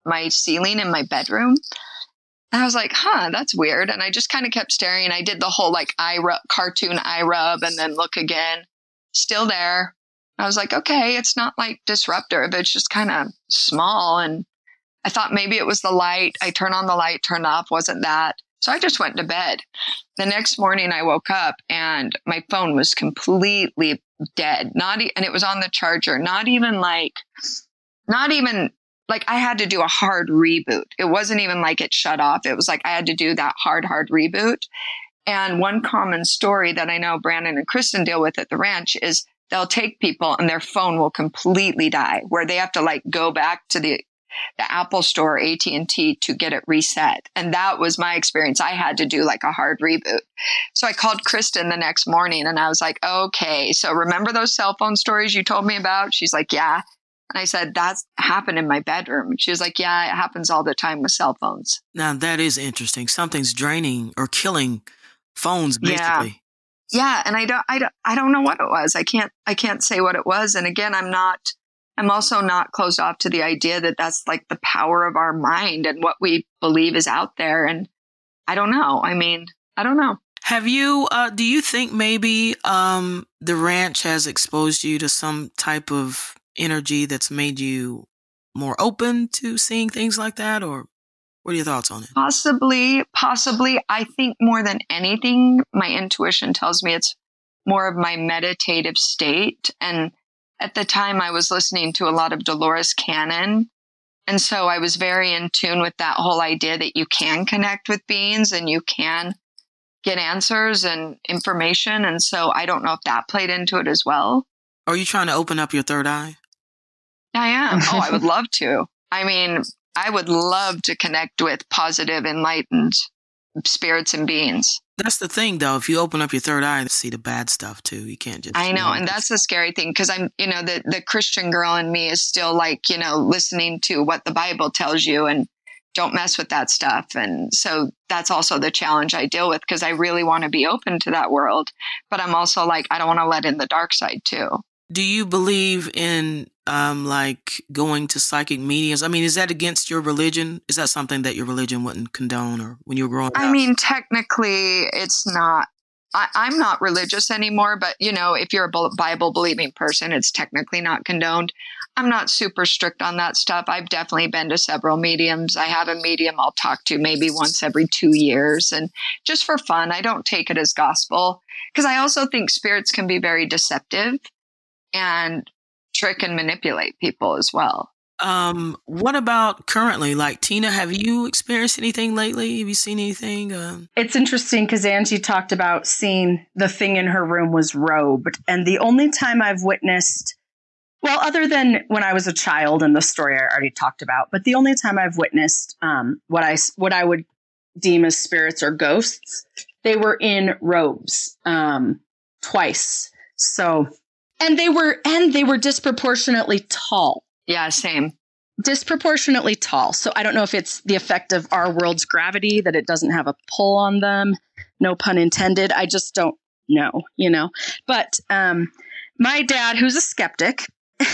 my ceiling in my bedroom. And I was like, huh, that's weird. And I just kind of kept staring. I did the whole like eye rub, cartoon eye rub and then look again. Still there. I was like, okay, it's not like disruptive. It's just kind of small. And I thought maybe it was the light. I turned on the light, turned off, wasn't that. So I just went to bed. The next morning I woke up and my phone was completely dead. Not e- and it was on the charger. Not even like, not even like I had to do a hard reboot. It wasn't even like it shut off. It was like I had to do that hard, hard reboot. And one common story that I know Brandon and Kristen deal with at the ranch is they'll take people and their phone will completely die, where they have to like go back to the the Apple Store, A T and T, to get it reset. And that was my experience. I had to do like a hard reboot. So I called Kristen the next morning and I was like, okay, so remember those cell phone stories you told me about? She's like, yeah. And I said, that's happened in my bedroom. She was like, yeah, it happens all the time with cell phones. Now that is interesting. Something's draining or killing phones, basically. Yeah. Yeah. And I don't, I don't, I don't know what it was. I can't, I can't say what it was. And again, I'm not, I'm also not closed off to the idea that that's like the power of our mind and what we believe is out there. And I don't know. I mean, I don't know. Have you, uh, do you think maybe um, the ranch has exposed you to some type of energy that's made you more open to seeing things like that? Or what are your thoughts on it? Possibly, possibly. I think more than anything, my intuition tells me it's more of my meditative state. And at the time, I was listening to a lot of Dolores Cannon. And so I was very in tune with that whole idea that you can connect with beings and you can get answers and information. And so I don't know if that played into it as well. Are you trying to open up your third eye? I am. Oh, I would love to. I mean, I would love to connect with positive, enlightened spirits and beings. That's the thing, though. If you open up your third eye, to see the bad stuff, too. You can't just... I know. And that's the scary thing, because I'm, you know, the, the Christian girl in me is still like, you know, listening to what the Bible tells you and don't mess with that stuff. And so that's also the challenge I deal with, because I really want to be open to that world. But I'm also like, I don't want to let in the dark side, too. Do you believe in um, like going to psychic mediums? I mean, is that against your religion? Is that something that your religion wouldn't condone, or when you were growing up? I mean, technically, it's not. I, I'm not religious anymore, but, you know, if you're a Bible believing person, it's technically not condoned. I'm not super strict on that stuff. I've definitely been to several mediums. I have a medium I'll talk to maybe once every two years. And just for fun, I don't take it as gospel, because I also think spirits can be very deceptive and trick and manipulate people as well. Um, what about currently? Like, Tina, have you experienced anything lately? Have you seen anything? Um... It's interesting because Angie talked about seeing the thing in her room was robed. And the only time I've witnessed, well, other than when I was a child and the story I already talked about, but the only time I've witnessed um, what I what I would deem as spirits or ghosts, they were in robes um, twice. So... And they were, and they were disproportionately tall. Yeah, same. Disproportionately tall. So I don't know if it's the effect of our world's gravity, that it doesn't have a pull on them. No pun intended. I just don't know, you know. But um, my dad, who's a skeptic,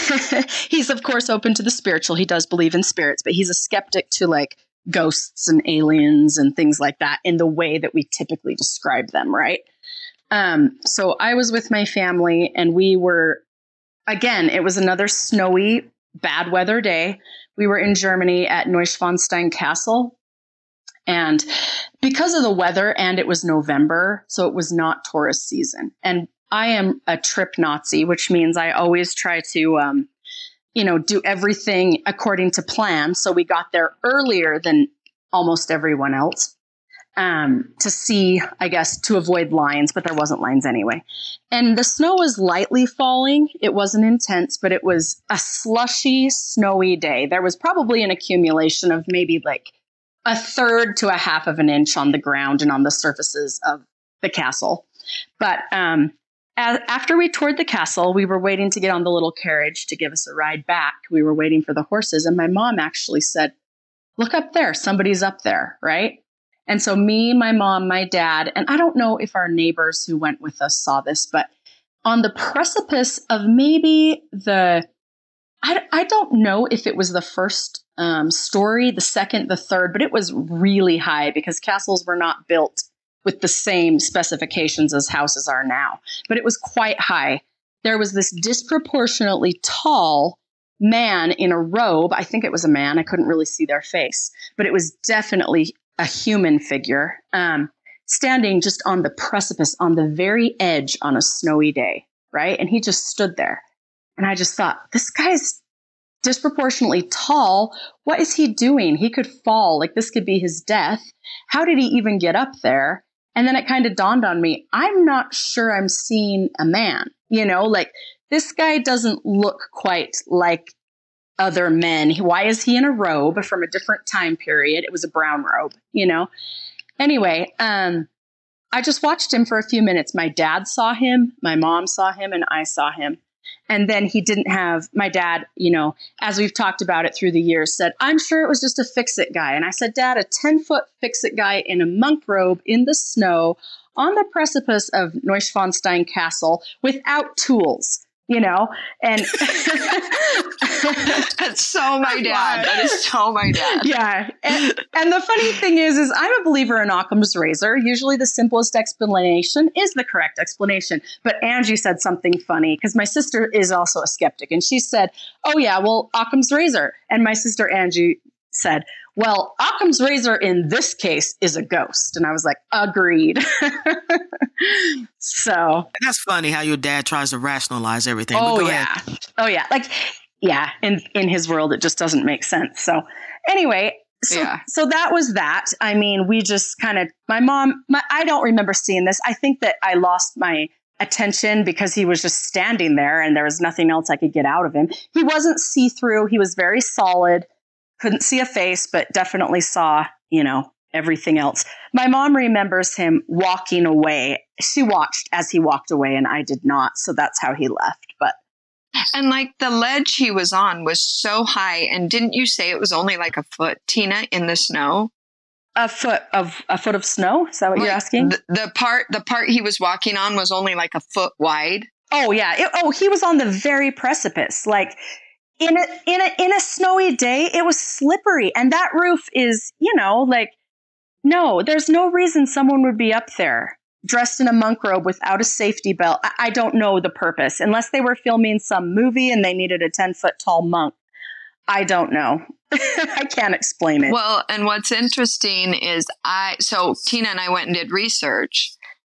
he's of course open to the spiritual. He does believe in spirits, but he's a skeptic to like ghosts and aliens and things like that in the way that we typically describe them, right? Um, so I was with my family and we were, again, it was another snowy, bad weather day. We were in Germany at Neuschwanstein Castle. And because of the weather, and it was November, so it was not tourist season. And I am a trip Nazi, which means I always try to, um, you know, do everything according to plan. So we got there earlier than almost everyone else. Um, to see, I guess, to avoid lines, but there wasn't lines anyway. And the snow was lightly falling. It wasn't intense, but it was a slushy, snowy day. There was probably an accumulation of maybe like a third to a half of an inch on the ground and on the surfaces of the castle. But um, as, after we toured the castle, we were waiting to get on the little carriage to give us a ride back. We were waiting for the horses, and my mom actually said, "Look up there, somebody's up there," right? And so me, my mom, my dad, and I don't know if our neighbors who went with us saw this, but on the precipice of maybe the, I, I don't know if it was the first um, story, the second, the third, but it was really high because castles were not built with the same specifications as houses are now. But it was quite high. There was this disproportionately tall man in a robe. I think it was a man. I couldn't really see their face, but it was definitely a human figure, um, standing just on the precipice, on the very edge on a snowy day, right? And he just stood there. And I just thought, this guy's disproportionately tall. What is he doing? He could fall. Like, this could be his death. How did he even get up there? And then it kind of dawned on me, I'm not sure I'm seeing a man. You know, like, this guy doesn't look quite like other men. Why is he in a robe from a different time period? It was a brown robe, you know? Anyway, um, I just watched him for a few minutes. My dad saw him, my mom saw him, and I saw him. And then he didn't have, my dad, you know, as we've talked about it through the years, said, I'm sure it was just a fix-it guy. And I said, Dad, a ten-foot fix-it guy in a monk robe in the snow on the precipice of Neuschwanstein Castle without tools, you know? And that's so my dad. That is so my dad. Yeah. And, and the funny thing is, is I'm a believer in Occam's razor. Usually the simplest explanation is the correct explanation. But Angie said something funny because my sister is also a skeptic. And she said, oh, yeah, well, Occam's razor. And my sister Angie said, well, Occam's razor in this case is a ghost. And I was like, agreed. So that's funny how your dad tries to rationalize everything. Oh, yeah. Ahead. Oh, yeah. Like, yeah. In, in his world, it just doesn't make sense. So anyway, so, yeah. so that was that. I mean, we just kind of, my mom, my, I don't remember seeing this. I think that I lost my attention because he was just standing there and there was nothing else I could get out of him. He wasn't see-through. He was very solid. Couldn't see a face, but definitely saw, you know, everything else. My mom remembers him walking away. She watched as he walked away and I did not. So that's how he left. But and like the ledge he was on was so high. And didn't you say it was only like a foot, Tina, in the snow? A foot of a foot of snow? Is that what like you're asking? The, the part the part he was walking on was only like a foot wide. Oh, yeah. It, oh, he was on the very precipice. Like In a in a in a snowy day, it was slippery, and that roof is, you know, like, no, there's no reason someone would be up there dressed in a monk robe without a safety belt. I, I don't know the purpose, unless they were filming some movie and they needed a ten foot tall monk. I don't know. I can't explain it. Well, and what's interesting is I so Tina and I went and did research,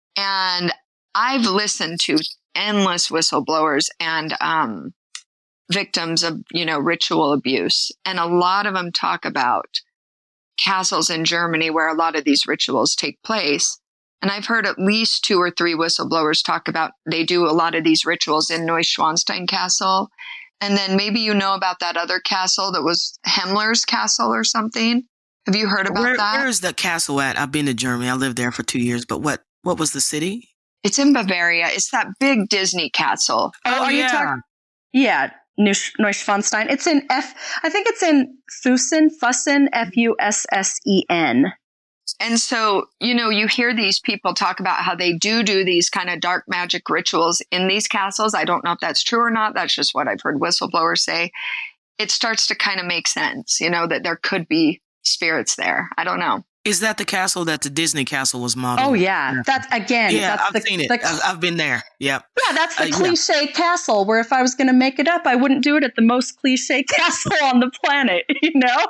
and I've listened to endless whistleblowers and um. victims of, you know, ritual abuse. And a lot of them talk about castles in Germany where a lot of these rituals take place. And I've heard at least two or three whistleblowers talk about they do a lot of these rituals in Neuschwanstein Castle. And then maybe you know about that other castle that was Himmler's Castle or something. Have you heard about where, that? Where is the castle at? I've been to Germany. I lived there for two years. But what, what was the city? It's in Bavaria. It's that big Disney castle. Oh, oh are yeah. you talking? Yeah. Neuschwanstein. It's in F, I think it's in Fussen, Fussen, F U S S E N. And so, you know, you hear these people talk about how they do do these kind of dark magic rituals in these castles. I don't know if that's true or not. That's just what I've heard whistleblowers say. It starts to kind of make sense, you know, that there could be spirits there. I don't know. Is that the castle that the Disney castle was modeled? Oh, yeah. yeah. That's, again, yeah, that's I've the, seen it. the, I've, I've been there. Yep. Yeah, that's the uh, cliche yeah. castle where if I was going to make it up, I wouldn't do it at the most cliche castle on the planet, you know?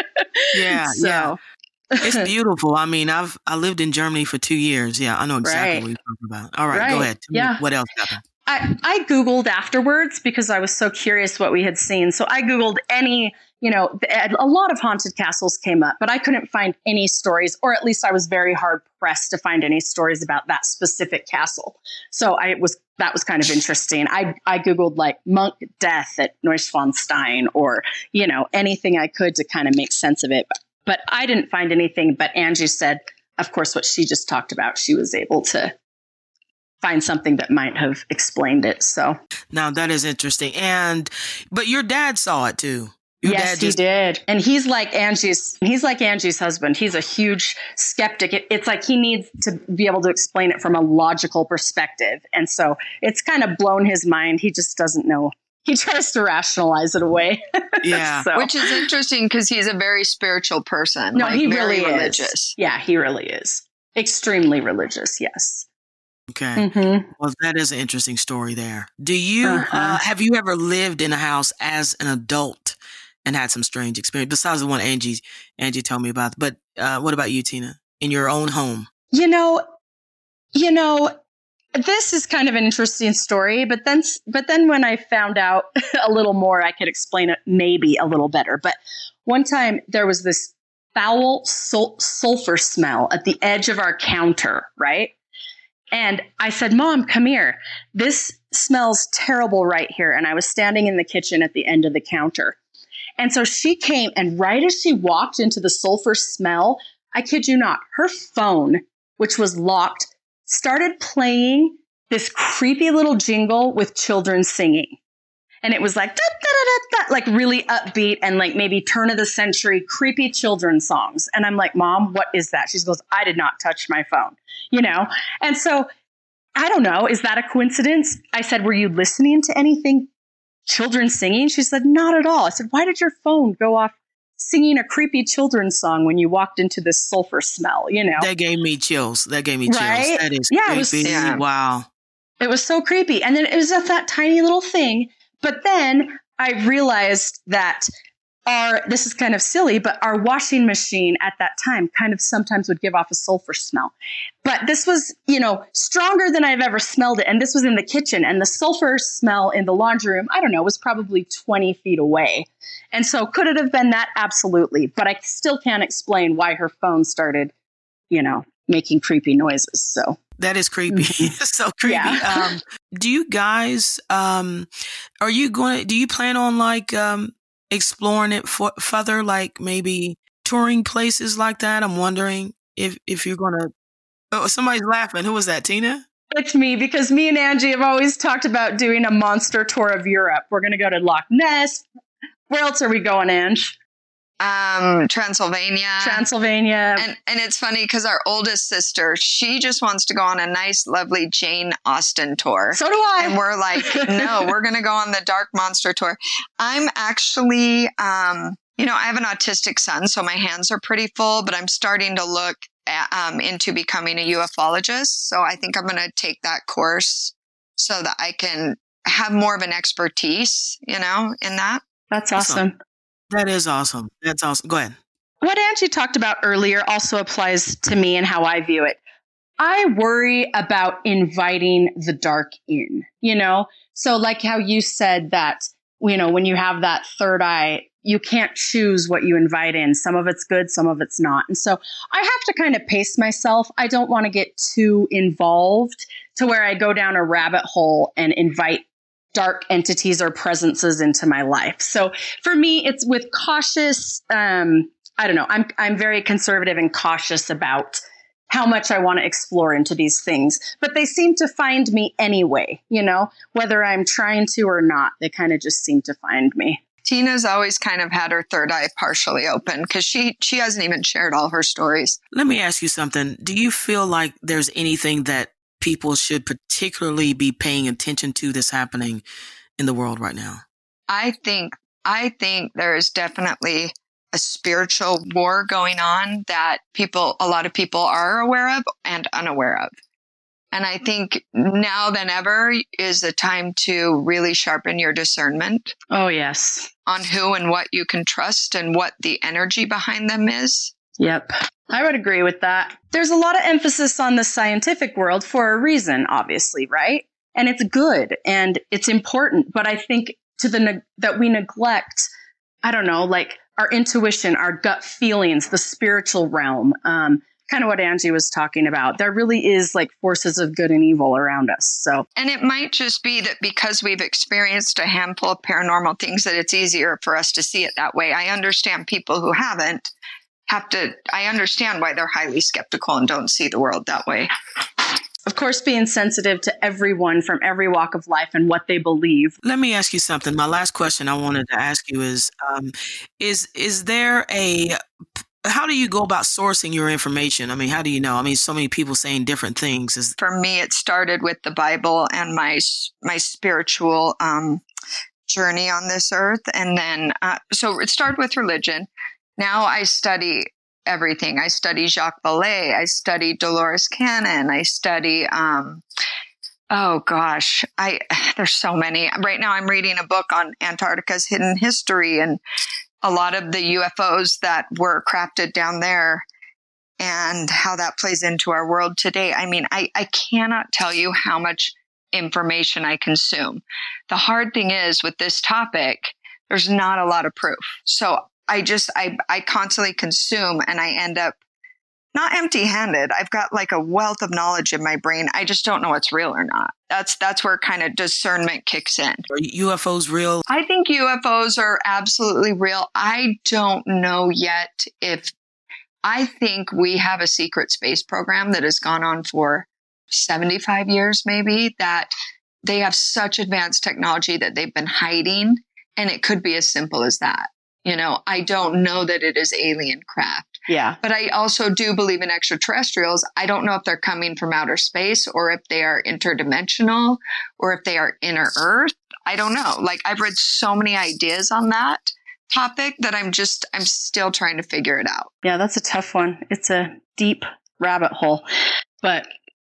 Yeah, so. yeah. It's beautiful. I mean, I've I lived in Germany for two years. Yeah, I know exactly right. what you're talking about. All right, right. go ahead. Tell yeah. me what else happened? I, I Googled afterwards because I was so curious what we had seen. So I Googled any, you know, a lot of haunted castles came up, but I couldn't find any stories, or at least I was very hard pressed to find any stories about that specific castle. So I was, that was kind of interesting. I, I Googled like monk death at Neuschwanstein or, you know, anything I could to kind of make sense of it. But, but I didn't find anything, but Angie said, of course, what she just talked about, she was able to find something that might have explained it. So now that is interesting. And, but your dad saw it too. Your yes, dad just- he did. And he's like Angie's, he's like Angie's husband. He's a huge skeptic. It, it's like he needs to be able to explain it from a logical perspective. And so it's kind of blown his mind. He just doesn't know. he tries to rationalize it away. Yeah. So, Which is interesting because he's a very spiritual person. no, like, he very really religious. is. Yeah, he really is. Extremely religious, yes. Okay. Mm-hmm. Well, that is an interesting story there. Do you, Uh-huh. uh, have you ever lived in a house as an adult and had some strange experience besides the one Angie, Angie told me about? But uh, what about you, Tina? In your own home? You know, you know, this is kind of an interesting story, but then, but then when I found out a little more, I could explain it maybe a little better. But one time there was this foul sul- sulfur smell at the edge of our counter, right? And I said, Mom, come here. This smells terrible right here. And I was standing in the kitchen at the end of the counter. And so she came, and right as she walked into the sulfur smell, I kid you not, her phone, which was locked, started playing this creepy little jingle with children singing. And it was like, da, da, da, da, da, like really upbeat and like maybe turn of the century creepy children's songs. And I'm like, Mom, what is that? She goes, I did not touch my phone, you know? And so I don't know. Is that a coincidence? I said, were you listening to anything children singing? She said, not at all. I said, why did your phone go off singing a creepy children's song when you walked into this sulfur smell, you know? That gave me chills. That gave me chills. Right? That is Yeah, it was- creepy. Yeah. Wow. It was so creepy. And then it was just that tiny little thing. But then I realized that our, this is kind of silly, but our washing machine at that time kind of sometimes would give off a sulfur smell. But this was, you know, stronger than I've ever smelled it. And this was in the kitchen. And the sulfur smell in the laundry room, I don't know, was probably twenty feet away. And so could it have been that? Absolutely. But I still can't explain why her phone started, you know, making creepy noises. So That is creepy. It's so creepy. Yeah. Um, do you guys, um, are you going to, do you plan on like, um, exploring it for, further, like maybe touring places like that? I'm wondering if, if you're going to, oh, somebody's laughing. Who was that, Tina? it's me, because me and Angie have always talked about doing a monster tour of Europe. We're going to go to Loch Ness. Where else are we going, Ange? Um, Transylvania. Transylvania. And and it's funny because our oldest sister, she just wants to go on a nice, lovely Jane Austen tour. So do I. And we're like, no, we're going to go on the Dark Monster tour. I'm actually, um, you know, I have an autistic son, so my hands are pretty full, but I'm starting to look at, um, into becoming a ufologist. So I think I'm going to take that course so that I can have more of an expertise, you know, in that. That's awesome. That is awesome. That's awesome. Go ahead. What Angie talked about earlier also applies to me and how I view it. I worry about inviting the dark in, you know? So like how you said that, you know, when you have that third eye, you can't choose what you invite in. Some of it's good, some of it's not. And so I have to kind of pace myself. I don't want to get too involved to where I go down a rabbit hole and invite dark entities or presences into my life. So for me, it's with cautious, um, I don't know, I'm I'm very conservative and cautious about how much I want to explore into these things. But they seem to find me anyway, you know, whether I'm trying to or not, they kind of just seem to find me. Tina's always kind of had her third eye partially open because she, she hasn't even shared all her stories. Let me ask you something. Do you feel like there's anything that people should particularly be paying attention to that's happening in the world right now? I think, I think there is definitely a spiritual war going on that people, a lot of people are aware of and unaware of. And I think now than ever is the time to really sharpen your discernment. Oh, yes. On who and what you can trust and what the energy behind them is. Yep. I would agree with that. There's a lot of emphasis on the scientific world for a reason, obviously, right? And it's good and it's important. But I think to the ne- that we neglect, I don't know, like our intuition, our gut feelings, the spiritual realm, um, kind of what Angie was talking about. There really is like forces of good and evil around us. So, and it might just be that because we've experienced a handful of paranormal things that it's easier for us to see it that way. I understand people who haven't have to, I understand why they're highly skeptical and don't see the world that way. Of course, being sensitive to everyone from every walk of life and what they believe. Let me ask you something. My last question I wanted to ask you is, um, is, is there a, how do you go about sourcing your information? I mean, how do you know? I mean, so many people saying different things. Is For me, it started with the Bible and my, my spiritual, um, journey on this earth. And then, uh, so it started with religion. Now I study everything. I study Jacques Vallée. I study Dolores Cannon. I study, um, oh gosh, I, there's so many. Right now I'm reading a book on Antarctica's hidden history and a lot of the U F Os that were crafted down there and how that plays into our world today. I mean, I, I cannot tell you how much information I consume. The hard thing is with this topic, there's not a lot of proof. So I just, I, I constantly consume and I end up not empty handed. I've got like a wealth of knowledge in my brain. I just don't know what's real or not. That's, that's where kind of discernment kicks in. Are U F Os real? I think U F Os are absolutely real. I don't know yet if, I think we have a secret space program that has gone on for seventy-five years, maybe, that they have such advanced technology that they've been hiding. And it could be as simple as that. You know, I don't know that it is alien craft. Yeah. But I also do believe in extraterrestrials. I don't know if they're coming from outer space or if they are interdimensional or if they are inner Earth. I don't know. Like, I've read so many ideas on that topic that I'm just, I'm still trying to figure it out. Yeah, that's a tough one. It's a deep rabbit hole. But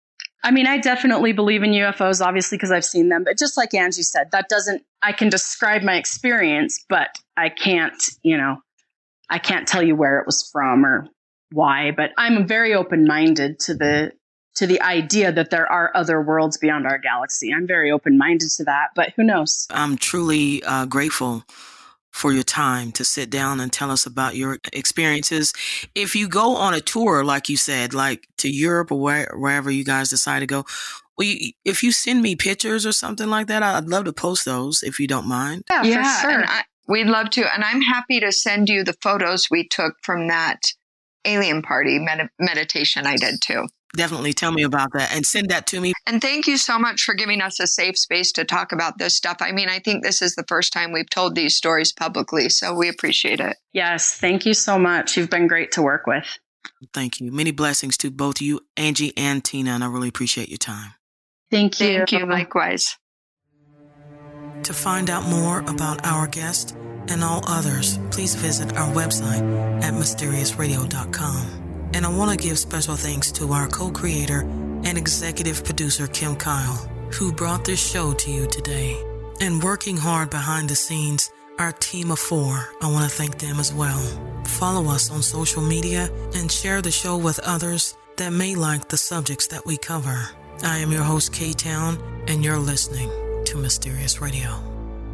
I mean, I definitely believe in U F Os, obviously, because I've seen them. But just like Angie said, that doesn't, I can describe my experience, but I can't, you know, I can't tell you where it was from or why. But I'm very open-minded to the to the idea that there are other worlds beyond our galaxy. I'm very open-minded to that, but who knows? I'm truly uh, grateful for your time to sit down and tell us about your experiences. If you go on a tour, like you said, like to Europe or where, wherever you guys decide to go, well, you, if you send me pictures or something like that, I'd love to post those if you don't mind. Yeah, Yeah, for sure. sure. And I, we'd love to. And I'm happy to send you the photos we took from that alien party med- meditation I did too. Definitely tell me about that and send that to me. And thank you so much for giving us a safe space to talk about this stuff. I mean, I think this is the first time we've told these stories publicly, so we appreciate it. Yes, thank you so much. You've been great to work with. Thank you. Many blessings to both of you, Angie and Tina, and I really appreciate your time. Thank you. Thank you. Likewise. To find out more about our guest and all others, please visit our website at mysterious radio dot com. And I want to give special thanks to our co-creator and executive producer, Kim Kyle, who brought this show to you today. And working hard behind the scenes, our team of four, I want to thank them as well. Follow us on social media and share the show with others that may like the subjects that we cover. I am your host, K-Town, and you're listening to Mysterious Radio.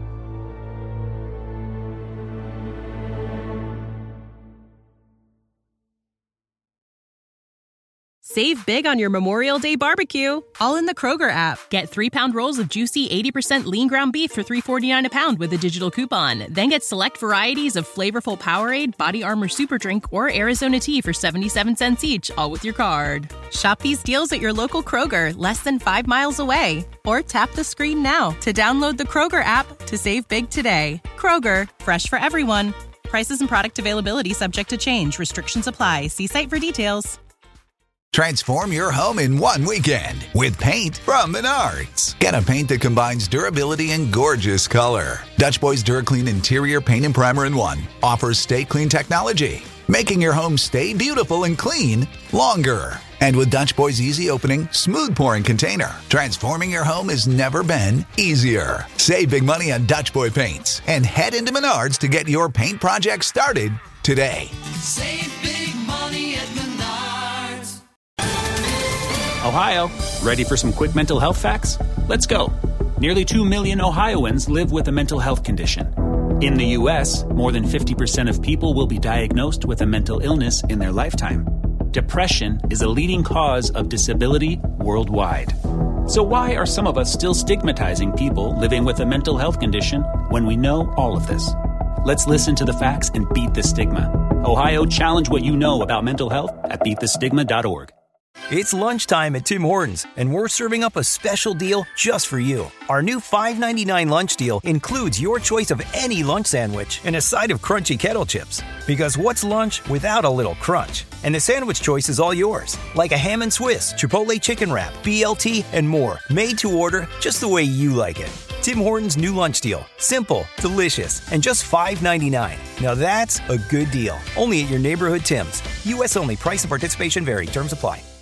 Save big on your Memorial Day barbecue, all in the Kroger app. Get three-pound rolls of juicy eighty percent lean ground beef for three forty-nine a pound with a digital coupon. Then get select varieties of flavorful Powerade, Body Armor Super Drink, or Arizona Tea for seventy-seven cents each, all with your card. Shop these deals at your local Kroger, less than five miles away. Or tap the screen now to download the Kroger app to save big today. Kroger, fresh for everyone. Prices and product availability subject to change. Restrictions apply. See site for details. Transform your home in one weekend with paint from Menards. Get a paint that combines durability and gorgeous color. Dutch Boys DuraClean Interior Paint and Primer in One offers Stay Clean technology, making your home stay beautiful and clean longer. And with Dutch Boy's easy opening, smooth pouring container, transforming your home has never been easier. Save big money on Dutch Boy paints and head into Menards to get your paint project started today. Save big money at Menards. Ohio, ready for some quick mental health facts? Let's go. Nearly two million Ohioans live with a mental health condition. In the U S, more than fifty percent of people will be diagnosed with a mental illness in their lifetime. Depression is a leading cause of disability worldwide. So why are some of us still stigmatizing people living with a mental health condition when we know all of this? Let's listen to the facts and beat the stigma. Ohio, challenge what you know about mental health at beat the stigma dot org. It's lunchtime at Tim Hortons, and we're serving up a special deal just for you. Our new five ninety-nine lunch deal includes your choice of any lunch sandwich and a side of crunchy kettle chips. Because what's lunch without a little crunch? And the sandwich choice is all yours, like a ham and Swiss, Chipotle chicken wrap, B L T, and more, made to order just the way you like it. Tim Hortons' new lunch deal. Simple, delicious, and just five ninety-nine. Now that's a good deal. Only at your neighborhood Tim's. U S only. Price and participation vary. Terms apply.